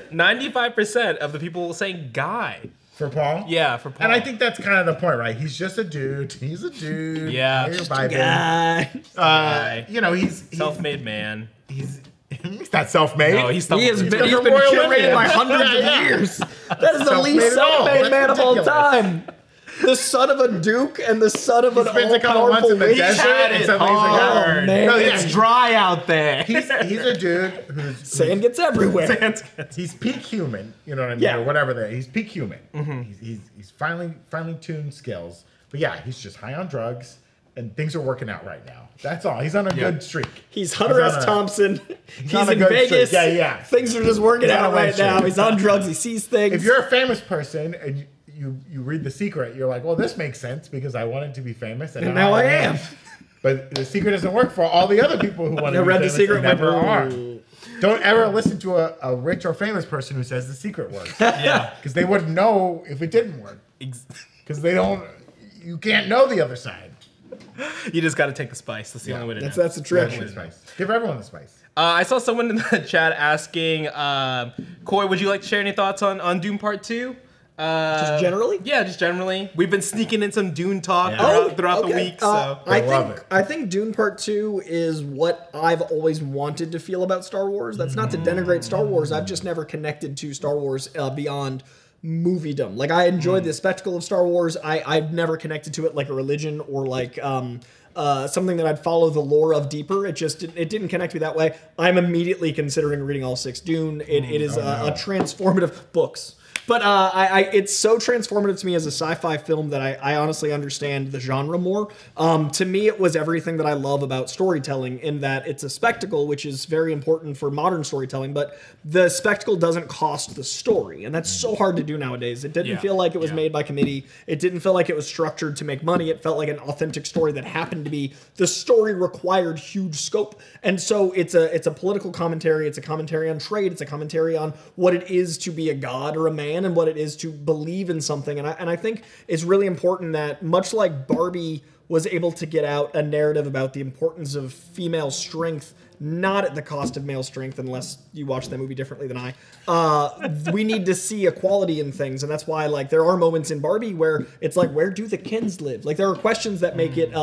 95% of the people saying Guy. For Paul? Yeah, for Paul. And I think that's kind of the point, right? He's just a dude. He's a dude. Yeah. You're Just vibing. Guy. You know, he's self-made man. he's not self-made. No, he's He has self-made. been, he's a been royal curated by lineage. hundreds Yeah, yeah. of years. That is the Self-made least at all. self-made That's man of all ridiculous. time. The son of a duke and the son of an spends a couple months all-powerful in the witch. desert had and it suddenly he's a guy. hard. man. No, yeah, It's dry out there. he's a dude who's Sand gets everywhere. he's peak human, you know what I mean, Yeah. or whatever. He's peak human. He's finally tuned skills, but yeah, he's just high on drugs, and things are working out right now. That's all. He's on a good streak. He's Hunter on S. a- Thompson. He's on a in good Vegas. streak. Yeah, yeah. Things are just working He's on out a right right now. streak. He's on drugs. He sees things. If you're a famous person and you read The Secret, you're like, well, this makes sense because I wanted to be famous, and now I am. But The Secret doesn't work for all the other people who want to I be read The famous Secret and and never went, are. "Ooh." Don't ever listen to a rich or famous person who says The Secret works. Yeah. Because they wouldn't know if it didn't work. Because you can't know the other side. You just got to take the spice. That's the only way to know. That's the trick. Give spice. Give everyone the spice. I saw someone in the chat asking, Coy, would you like to share any thoughts on Dune Part 2? Just generally? Yeah, just generally. We've been sneaking in some Dune talk Yeah. throughout the week, so. I love think it. I think Dune Part 2 is what I've always wanted to feel about Star Wars. That's not to denigrate Star Wars. I've just never connected to Star Wars beyond moviedom. Like I enjoyed the spectacle of Star Wars. I've never connected to it like a religion or like something that I'd follow the lore of deeper. It didn't connect me that way. I'm immediately considering reading all 6 Dune. It is a transformative books. But it's so transformative to me as a sci-fi film that I honestly understand the genre more. To me, it was everything that I love about storytelling in that it's a spectacle, which is very important for modern storytelling, but the spectacle doesn't cost the story. And that's so hard to do nowadays. It didn't feel like it was made by committee. It didn't feel like it was structured to make money. It felt like an authentic story that happened to be, the story required huge scope. And so it's a political commentary. It's a commentary on trade. It's a commentary on what it is to be a god or a man, and what it is to believe in something. And I think it's really important that, much like Barbie was able to get out a narrative about the importance of female strength, not at the cost of male strength, unless you watch that movie differently than I, we need to see equality in things. And that's why, like, there are moments in Barbie where it's like, where do the Kens live? Like, there are questions that make it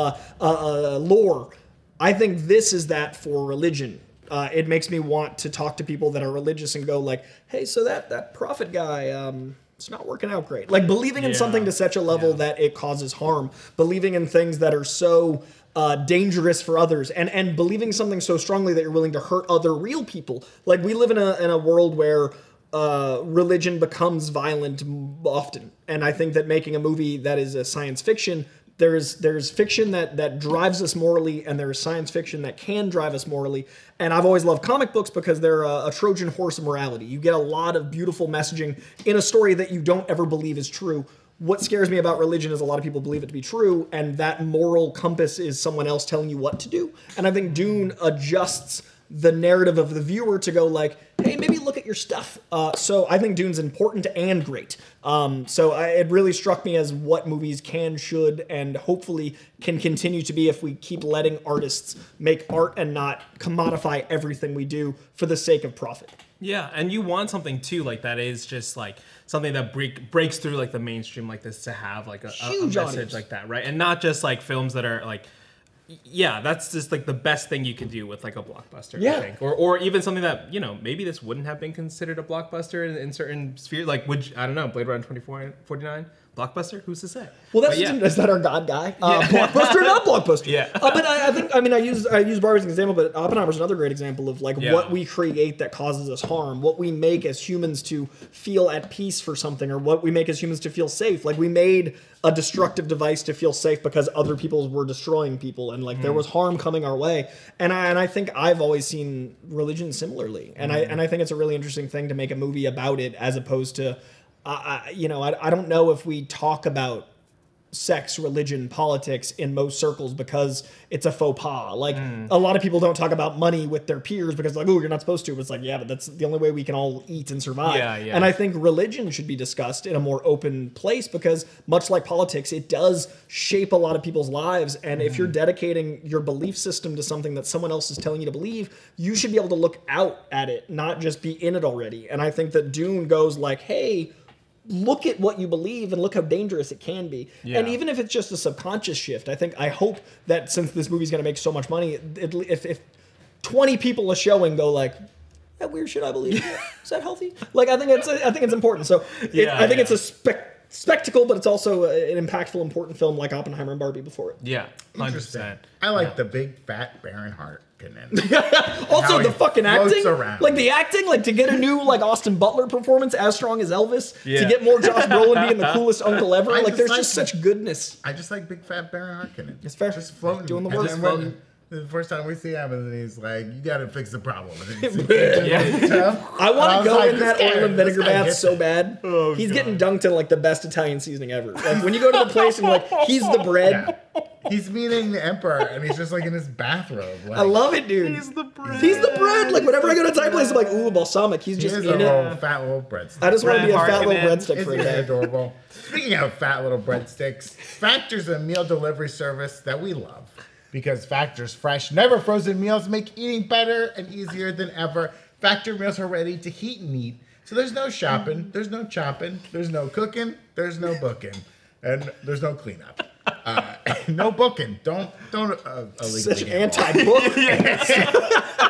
lore. I think this is that for religion. It makes me want to talk to people that are religious and go like, hey, so that prophet guy, it's not working out great. Like believing in something to such a level that it causes harm, believing in things that are so dangerous for others, and believing something so strongly that you're willing to hurt other real people. Like we live in a world where religion becomes violent often. And I think that making a movie that is a science fiction, there's fiction that drives us morally, and there's science fiction that can drive us morally. And I've always loved comic books because they're a Trojan horse of morality. You get a lot of beautiful messaging in a story that you don't ever believe is true. What scares me about religion is a lot of people believe it to be true, and that moral compass is someone else telling you what to do. And I think Dune adjusts the narrative of the viewer to go like, hey, maybe look at your stuff. So I think Dune's important and great. It really struck me as what movies can, should, and hopefully can continue to be if we keep letting artists make art and not commodify everything we do for the sake of profit. Yeah, and you want something too, like that is just like something that breaks through like the mainstream like this, to have like a message audience like that, right? And not just like films that are like, yeah, that's just like the best thing you can do with like a blockbuster, I think. Or even something that, you know, maybe this wouldn't have been considered a blockbuster in certain spheres. Like, I don't know, Blade Runner 2049? Blockbuster? Who's to say? Well, is that our god guy? Blockbuster, not blockbuster. Yeah. But I use Barbie as an example, but Oppenheimer's another great example of like what we create that causes us harm, what we make as humans to feel at peace for something, or what we make as humans to feel safe. Like we made a destructive device to feel safe because other people were destroying people, and like there was harm coming our way. And I think I've always seen religion similarly, and I think it's a really interesting thing to make a movie about it, as opposed to I don't know if we talk about sex, religion, politics in most circles because it's a faux pas. Like a lot of people don't talk about money with their peers because like, oh, you're not supposed to. But it's like, yeah, but that's the only way we can all eat and survive. Yeah. And I think religion should be discussed in a more open place because much like politics, it does shape a lot of people's lives. And if you're dedicating your belief system to something that someone else is telling you to believe, you should be able to look out at it, not just be in it already. And I think that Dune goes like, hey, look at what you believe and look how dangerous it can be. Yeah. And even if it's just a subconscious shift, I hope that since this movie's going to make so much money, if 20 people a showing go like, that weird shit I believe, is that healthy? Like, I think it's important. So I think it's a spectacle, but it's also an impactful, important film like Oppenheimer and Barbie before it. Yeah, 100%. I like the big fat Baron Harkonnen. Also the fucking acting, around. Like the acting, like to get a new like Austin Butler performance as strong as Elvis, to get more Josh Brolin being the coolest uncle ever. Like there's just such goodness. I just like big fat Baron Harkonnen. It's fair. Just floating, doing the work. The first time we see him, and he's like, "You got to fix the problem." I want to go in that oil and vinegar bath so bad. Oh, he's getting dunked in like the best Italian seasoning ever. Like when you go to the place and like he's the bread. Yeah. He's meeting the emperor, and he's just like in his bathrobe. Like, I love it, dude. He's the bread. He's the bread. Like whenever I go to Thai place, I'm like, ooh, balsamic. He's just in it. Fat little breadstick. I just want to be a fat little breadstick for a day. Adorable. Speaking of fat little breadsticks, Factor's a meal delivery service that we love. Because Factor's fresh, never frozen meals make eating better and easier than ever. Factor meals are ready to heat and eat. So there's no shopping, there's no chopping, there's no cooking, there's no booking, and there's no cleanup. No booking. Don't illegally such anti-book.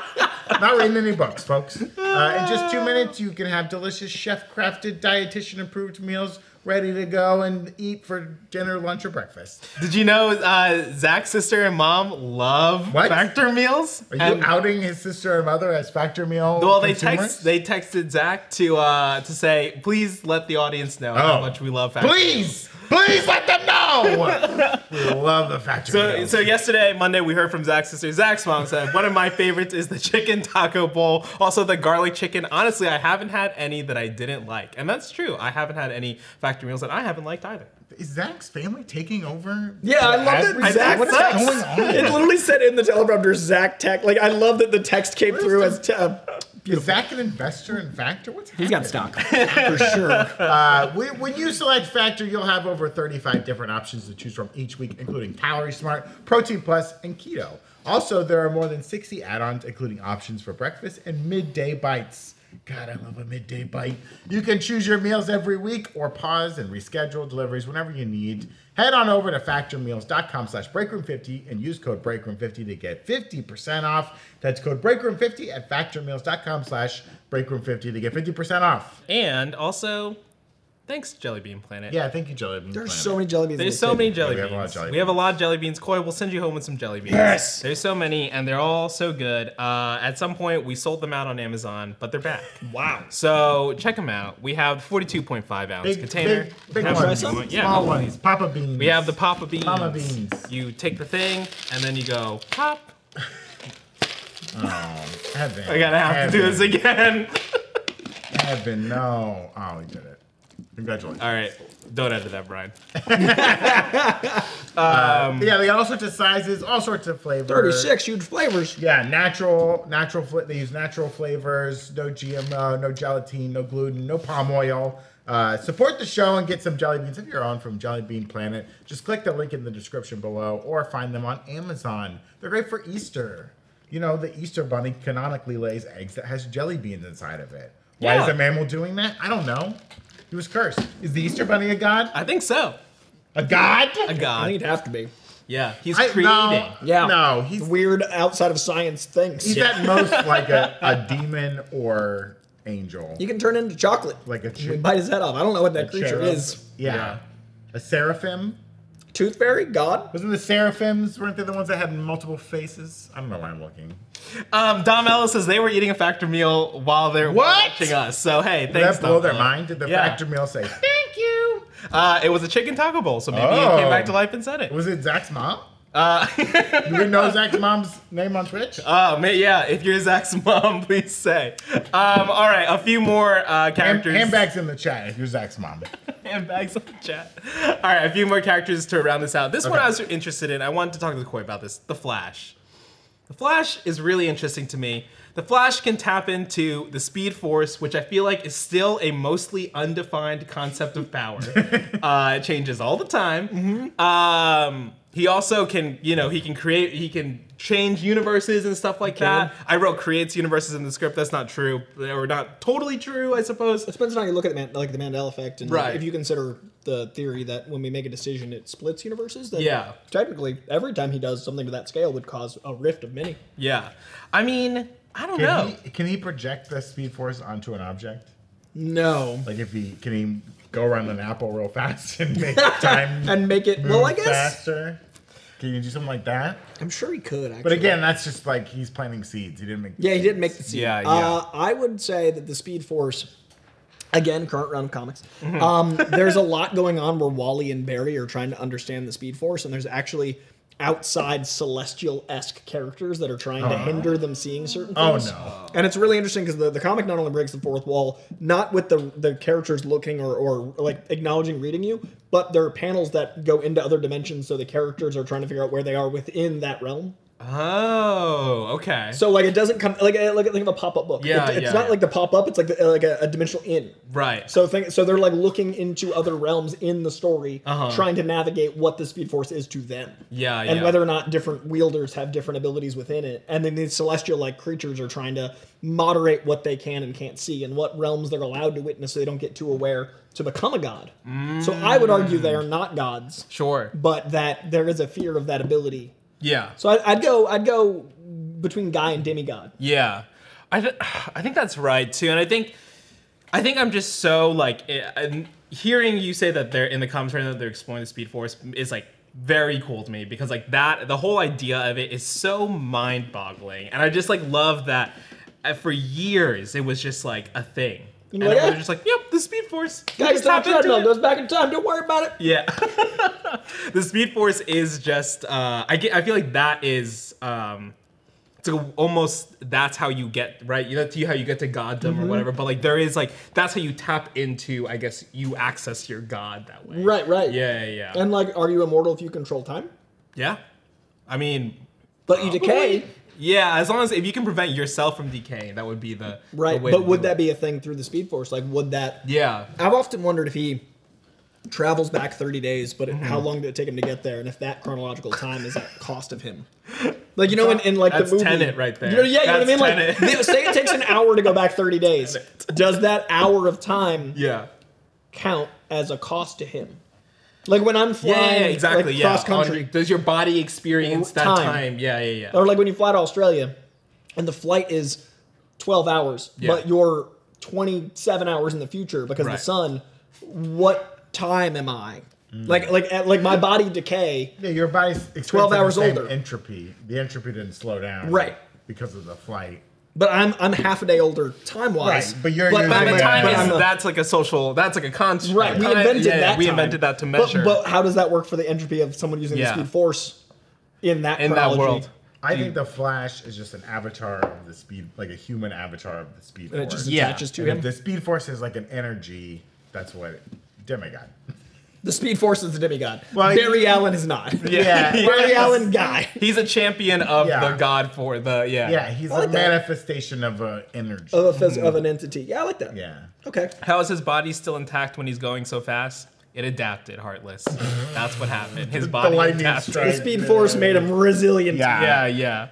Not reading any books, folks. In just 2 minutes, you can have delicious chef-crafted, dietitian-approved meals ready to go and eat for dinner, lunch, or breakfast. Did you know Zach's sister and mom love Factor meals? Are you outing his sister and mother as Factor meal Well, consumers? they texted Zach to say, please let the audience know how much we love Factor meals. Please let them know! We love the Factor meals. So yesterday, Monday, we heard from Zach's sister. Zach's mom said, one of my favorites is the chicken taco bowl. Also, the garlic chicken. Honestly, I haven't had any that I didn't like. And that's true. I haven't had any Factor meals that I haven't liked either. Is Zach's family taking over? Yeah, I love that Zach. What is going on? It literally said in the teleprompter, Zach Tech. Like, I love that the text came through as Is Zach an investor in Factor? What's happening? he's got stock for sure. When you select Factor, you'll have over 35 different options to choose from each week, including Calorie Smart, Protein Plus, and Keto. Also, there are more than 60 add-ons, including options for breakfast and midday bites. God, I love a midday bite. You can choose your meals every week or pause and reschedule deliveries whenever you need. Head on over to factormeals.com/breakroom50 and use code breakroom50 to get 50% off. That's code breakroom50 at factormeals.com/breakroom50 to get 50% off. And also, thanks, Jelly Bean Planet. Yeah, thank you, Jelly Bean There's Planet. so many jelly beans. There's so many jelly Yeah, beans. we have a lot of jelly We have a lot of jelly beans. Coy, we'll send you home with some jelly beans. Yes! There's so many, and they're all so good. At some point, we sold them out on Amazon, but they're back. Wow. So check them out. We have 42.5 ounce container. Big Have ones. them if you want. Yeah, Small no ones. worries. Papa beans. We have the Papa Beans. Mama beans. You take the thing, and then you go, pop. Oh, Evan. I gotta have to do this again. Evan, no. Oh, he did it. Congratulations. All right. Don't edit that, Brian. Yeah, they got all sorts of sizes, all sorts of flavors. 36 huge flavors. Yeah, they use natural flavors, no GMO, no gelatin, no gluten, no palm oil. Support the show and get some jelly beans if you're on from Jelly Bean Planet. Just click the link in the description below or find them on Amazon. They're great for Easter. You know, the Easter bunny canonically lays eggs that has jelly beans inside of it. Why Yeah. is a mammal doing that? I don't know. He was cursed. Is the Easter bunny a god? I think so. A god? A I god. think it'd have to be. Yeah, he's No, creating. Yeah. No, he's Weird outside of science things. He's at most like a demon or angel. He can turn into chocolate. Like a We bite his head off. I don't know what that creature cherub. is. Yeah. A seraphim. Tooth fairy? God? Wasn't the seraphims, weren't they the ones that had multiple faces? I don't know why I'm looking. Dom Ellis says they were eating a Factor meal while they're What? watching us. So hey, Did thanks. that blow Dom their Ellis. mind? Did the Yeah. Factor meal say, thank you? It was a chicken taco bowl, so maybe it Oh. came back to life and said it. Was it Zach's mom? Uh, Do we know Zach's mom's name on Twitch? yeah, if you're Zach's mom, please say. All right, a few more characters. Handbags in the chat if you're Zach's mom. Handbags on the chat. All right, a few more characters to round this out. This one Okay. I was interested in. I wanted to talk to Coy about this. The Flash. The Flash is really interesting to me. The Flash can tap into the Speed Force, which I feel like is still a mostly undefined concept of power. It changes all the time. He also can, he can change universes and stuff like that. I wrote creates universes in the script. That's not true, or not totally true, I suppose. It depends on how you look at the Mandela effect. And Right. if you consider the theory that when we make a decision, it splits universes, then Yeah. technically every time he does something to that scale would cause a rift of many. Yeah. I mean, I don't know. Can he project the Speed Force onto an object? No. Like can he go around an apple real fast and make time And make it, move well, I guess, faster? Can you do something like that? I'm sure he could, actually. But again, that's just like he's planting seeds. He didn't make. Yeah, he didn't make the seed. Yeah, yeah. I would say that the Speed Force, again, current run of comics, Mm-hmm. there's a lot going on where Wally and Barry are trying to understand the Speed Force, and there's actually outside Celestial-esque characters that are trying to hinder them seeing certain Oh things. no! And it's really interesting because the comic not only breaks the fourth wall, not with the characters looking or like acknowledging reading you, but there are panels that go into other dimensions, so the characters are trying to figure out where they are within that realm. Oh, okay. So like it doesn't come like think of a pop-up book. Yeah, it's yeah. not like the pop-up. It's like a dimensional in. Right. So they're like looking into other realms in the story, Uh-huh. trying to navigate what the Speed Force is to them. Yeah, And yeah. whether or not different wielders have different abilities within it. And then these celestial-like creatures are trying to moderate what they can and can't see and what realms they're allowed to witness so they don't get too aware to become a god. So I would argue they are not gods, Sure. but that there is a fear of that ability. Yeah. So I'd go between guy and demigod. Yeah. I think that's right too, and I think I'm just so like hearing you say that they're in the commentary that they're exploring the Speed Force is like very cool to me, because like that the whole idea of it is so mind-boggling, and I just like love that for years it was just like a thing. And like, everyone was just like, yep, the Speed Force. Guys, that treadmill goes back in time. Don't worry about it. Yeah. The Speed Force is just, I feel like that is, so almost that's how you get, right? That's how you get to goddom or whatever. But like there is like, that's how you tap into, I guess, you access your god that way. Right. Yeah. And like, are you immortal if you control time? Yeah. I mean. But you decay. Yeah, as long as if you can prevent yourself from decaying, that would be the right. The way but would that be a thing through the Speed Force? Like, would that? Yeah. I've often wondered if he travels back 30 days, but how long did it take him to get there, and if that chronological time is at cost of him? Like, you know, in like that's the movie, Tenet right there. You know, yeah, you know what I mean. Tenet. Like, say it takes an hour to go back 30 days. Does that hour of time count as a cost to him? Like when I'm flying, exactly. like, cross country. Does your body experience that time? Yeah. Or like when you fly to Australia, and the flight is 12 hours, but you're 27 hours in the future because of the sun. What time am I? Like my body decay. Yeah, your body's 12 hours the same older. Entropy. The entropy didn't slow down. Right. Because of the flight. But I'm half a day older time wise. Right, but you're But using time it. that's like a social, that's like a construct. Right, we invented that. We time. invented that to measure. But how does that work for the entropy of someone using the Speed Force in that chronology? World? I think the Flash is just an avatar of the Speed, like a human avatar of the Speed And it Force. just attaches to And him. if the Speed Force is like an energy, that's what demigod. The Speed Force is the demigod. Well, Barry Allen is not. Yeah. Barry Allen guy. He's a champion of the god for the Yeah, he's like a that. manifestation of an energy. Of an entity. Yeah, I like that. Yeah. Okay. How is his body still intact when he's going so fast? It adapted, Heartless. That's what happened. His body lightning adapted. strike. The Speed Force made him resilient. Yeah.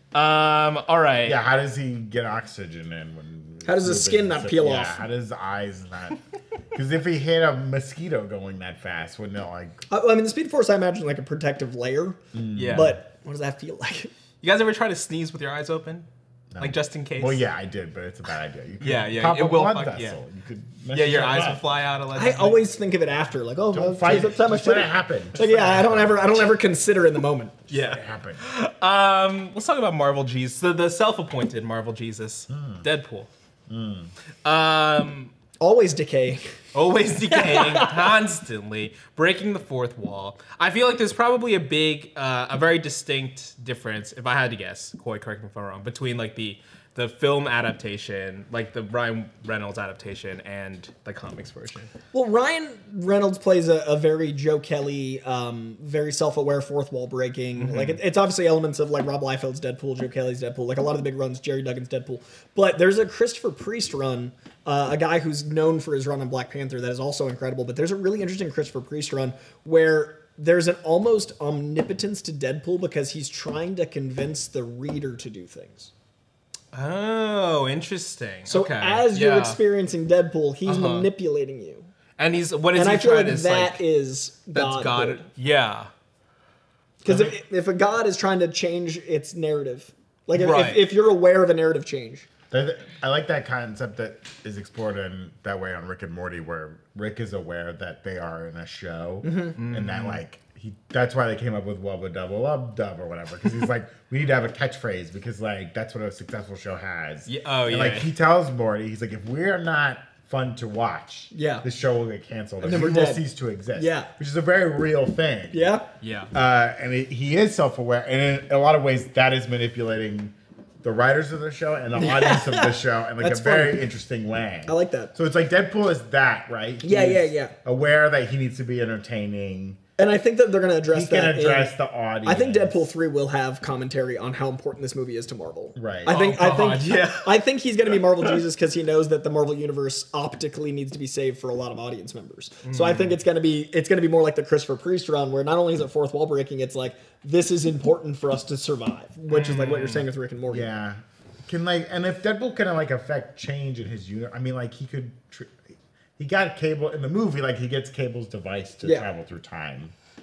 All right. Yeah, how does he get oxygen in when? How does his skin not peel off? How does his eyes not? Because if he hit a mosquito going that fast, wouldn't it like? I mean, the Speed Force, I imagine like a protective layer. Yeah. But what does that feel like? You guys ever try to sneeze with your eyes open? No. Like just in case? Well, yeah, I did, but it's a bad idea. You could Yeah, pop it a will blood fuck- vessel. yeah. You could mess Yeah, your yourself eyes up. will fly out. I always think of it after, like, oh, Don't fight it. time I Just let should it happen. Like, yeah, I don't ever consider in the moment. Yeah. It happened. Let's talk about Marvel Jesus, the self-appointed Marvel Jesus, Deadpool. Always decay. Always decaying, constantly breaking the fourth wall. I feel like there's probably a very distinct difference, if I had to guess. Coy, correct me if I'm wrong, between like the film adaptation, like the Ryan Reynolds adaptation, and the comics version. Well, Ryan Reynolds plays a very Joe Kelly, very self-aware fourth wall breaking. Like it's obviously elements of like Rob Liefeld's Deadpool, Joe Kelly's Deadpool, like a lot of the big runs, Jerry Duggan's Deadpool. But there's a Christopher Priest run, a guy who's known for his run on Black Panther that is also incredible. But there's a really interesting Christopher Priest run where there's an almost omnipotence to Deadpool because he's trying to convince the reader to do things. Oh, interesting. So okay. as you're experiencing Deadpool, he's manipulating you. And what is And he I feel trying like to that is that's God. God. Yeah. Because if a god is trying to change its narrative, like Right. if you're aware of a narrative change. I like that concept that is explored in that way on Rick and Morty, where Rick is aware that they are in a show, and that like that's why they came up with wubba double up dub or whatever, because he's like, we need to have a catchphrase because like that's what a successful show has. Yeah, oh, and yeah. like he tells Morty, he's like, if we're not fun to watch, Yeah. the show will get canceled and then we we're will dead. cease to exist. Yeah. Which is a very real thing. Yeah. Yeah. And he is self-aware, and in a lot of ways, that is manipulating the writers of the show and the audience of the show in like That's a very funny. interesting way. I like that. So it's like Deadpool is that, right? Yeah, He's yeah. Aware that he needs to be entertaining. And I think that they're going to address He can that. address the audience. I think Deadpool 3 will have commentary on how important this movie is to Marvel. Right. I think. yeah. I think he's going to be Marvel Jesus because he knows that the Marvel universe optically needs to be saved for a lot of audience members. So I think it's going to be more like the Christopher Priest run, where not only is it fourth wall breaking, it's like this is important for us to survive, which is like what you're saying with Rick and Morty. Yeah. And if Deadpool can like affect change in his universe, I mean, like he got Cable in the movie, like he gets Cable's device to Yeah. travel through time.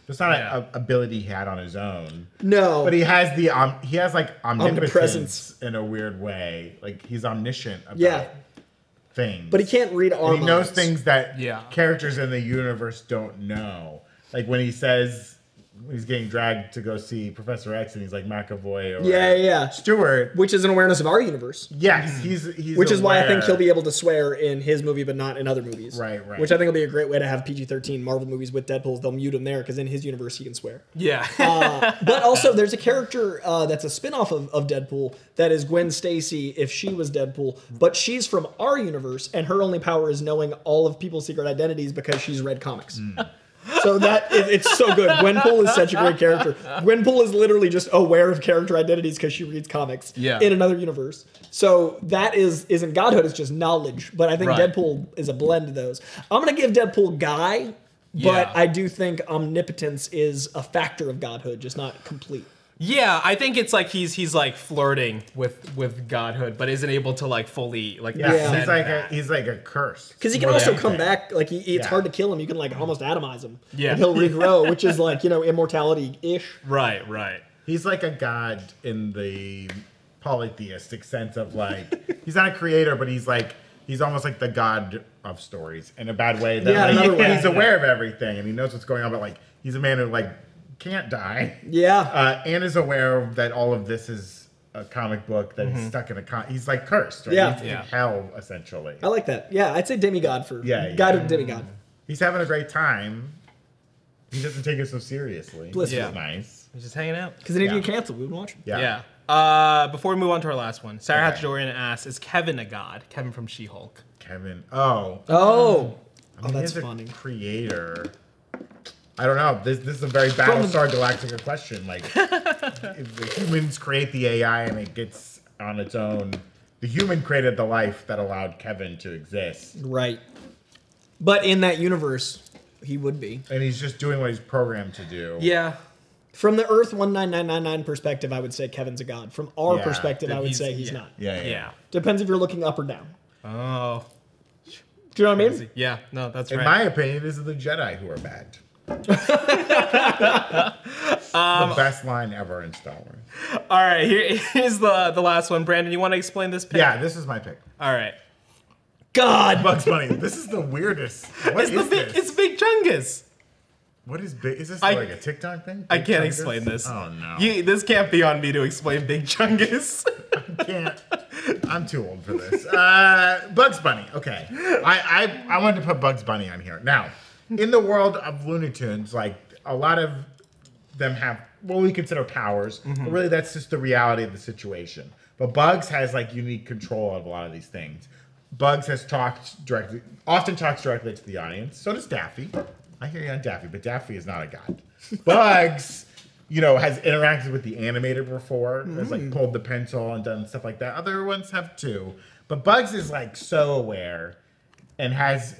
That's not an ability he had on his own. No. But he has like omnipresence Omnipresence. in a weird way. Like he's omniscient about things. But he can't read our And he knows minds. things that Yeah. characters in the universe don't know. Like when he says he's getting dragged to go see Professor X and he's like McAvoy or Stewart. Which is an awareness of our universe. Yes, he's Which is why I think aware. he'll be able to swear in his movie, but not in other movies. Right. Which I think will be a great way to have PG-13 Marvel movies with Deadpool. They'll mute him there because in his universe he can swear. Yeah. But also, there's a character that's a spin-off of Deadpool that is Gwen Stacy if she was Deadpool, but she's from our universe, and her only power is knowing all of people's secret identities because she's read comics. So it's so good. Gwenpool is such a great character. Gwenpool is literally just aware of character identities because she reads comics in another universe. So that isn't godhood, it's just knowledge. But I think Deadpool is a blend of those. I'm going to give Deadpool Guy, but I do think omnipotence is a factor of godhood, just not complete. Yeah, I think it's like he's like flirting with godhood, but isn't able to like fully like. He's like a curse. Because he can also come back. Like it's hard to kill him. You can like almost atomize him. Yeah, and he'll regrow, which is like immortality-ish. Right. He's like a god in the polytheistic sense of like he's not a creator, but he's almost like the god of stories in a bad way. That he's aware of everything and he knows what's going on, but like he's a man who like can't die. Yeah. And is aware that all of this is a comic book that he's stuck in he's like cursed, right? Yeah. He's in hell, essentially. I like that. Yeah, I'd say demigod for god of demigod. He's having a great time. He doesn't take it so seriously. Blissful. Which is nice. He's just hanging out. Because it didn't get canceled. We wouldn't watch it. Yeah. Before we move on to our last one, Sarah Hatchadorian asks, "Is Kevin a god?" Kevin from She-Hulk. Kevin. Oh, that's he's a funny. Creator. I don't know. This is a very Battlestar Galactica question. Like, if the humans create the AI and it gets on its own, the human created the life that allowed Kevin to exist. Right. But in that universe, he would be. And he's just doing what he's programmed to do. Yeah. From the Earth 19999 perspective, I would say Kevin's a god. From our perspective, I would say he's not. Yeah. Depends if you're looking up or down. Oh. Do you know what I mean? Yeah. No, that's In right. my opinion, it is the Jedi who are bad. The best line ever in Star Wars. All right, here's the last one. Brandon, you want to explain this pick? Yeah, this is my pick. All right. God. Bugs Bunny. This is the weirdest. What is this? It's Big Chungus. What is big? Is this like a TikTok thing? I Big can't Chungus? explain this. Oh no. This can't be on me to explain Big Chungus. I can't. I'm too old for this. Bugs Bunny. Okay. I wanted to put Bugs Bunny on here. Now, in the world of Looney Tunes, like a lot of them have what we consider powers, but really that's just the reality of the situation. But Bugs has like unique control of a lot of these things. Bugs has often talks directly to the audience. So does Daffy. I hear you on Daffy, but Daffy is not a god. Bugs, has interacted with the animator before, has like pulled the pencil and done stuff like that. Other ones have too. But Bugs is like so aware and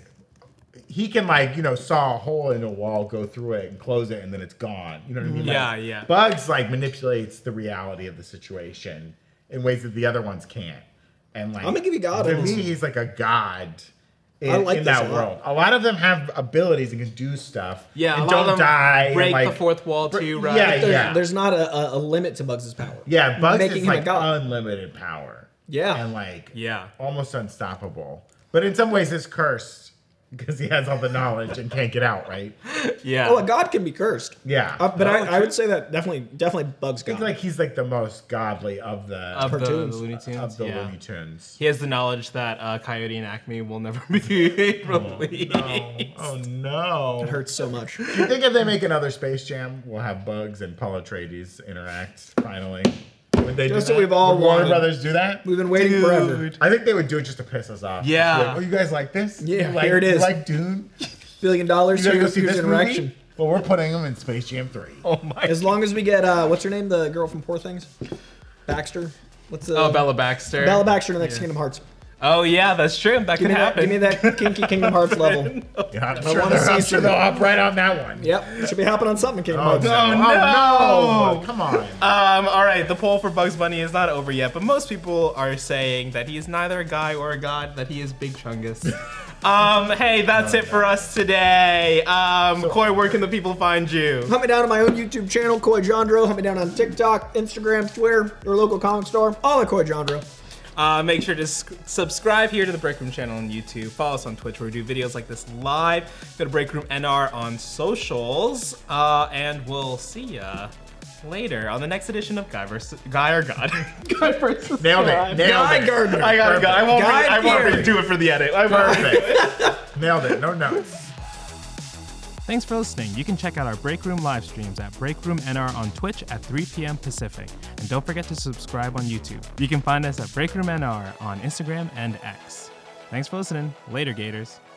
he can saw a hole in a wall, go through it and close it and then it's gone. You know what I mean? Yeah. Bugs like manipulates the reality of the situation in ways that the other ones can't. And like I'm gonna give you God to on me, this. he's like a god in, I like in this that a lot. world. A lot of them have abilities and can do stuff. Yeah, and a lot don't of them die. break and, the fourth wall too, right? Yeah, There's not a limit to Bugs' power. yeah. Bugs making is him a like god. unlimited power. Yeah. and like Yeah. almost unstoppable. But in some ways, it's cursed because he has all the knowledge and can't get out. Right? Yeah. Oh, a god can be cursed. Yeah. But I would say that definitely Bugs I think God. like he's like the most godly of the of the cartoons. Looney Tunes. of the yeah. Looney Tunes. He has the knowledge that Coyote and Acme will never be released. Oh no! It hurts so much. Do you think if they make another Space Jam, we'll have Bugs and Paul Atreides interact finally? Would they Just do what that? we've all Would Warner wanted. Brothers do that? We've been waiting forever. I think they would do it just to piss us off. Yeah. Like, oh, you guys like this? Yeah, You like, here it is. You like Dune? $1 billion. You gotta go Here's see this interaction. movie? Well, we're putting them in Space Jam 3. Oh my. As long as we get what's her name, the girl from Poor Things, Baxter. What's the Oh, Bella Baxter. Bella Baxter in the next Kingdom Hearts. Oh yeah, that's true. That could happen. Give me that kinky Kingdom Hearts level. Yeah, I'm I sure, wanna see I'm sure some- they'll hop right on that one. Yep, it should be hopping on something in Kingdom Oh, Hearts. no. Come on. All right, the poll for Bugs Bunny is not over yet, but most people are saying that he is neither a guy or a god, that he is Big Chungus. Hey, that's it for us today. Coy, where can the people find you? Hunt me down on my own YouTube channel, Coy Jandro. Hunt me down on TikTok, Instagram, Twitter, your local comic store, all at Coy Jandro. Make sure to subscribe here to the Break Room channel on YouTube. Follow us on Twitch where we do videos like this live. Go to Break Room NR on socials. And we'll see ya later on the next edition of Guy or God. Guy versus Nailed God. it. Nailed Guy it. Gardner. I got it. I won't, Guy I won't Fieri. do it for the edit. Perfect. Nailed it. No notes. Thanks for listening. You can check out our Break Room live streams at Break Room NR on Twitch at 3 p.m. Pacific. And don't forget to subscribe on YouTube. You can find us at Break Room NR on Instagram and X. Thanks for listening. Later, Gators.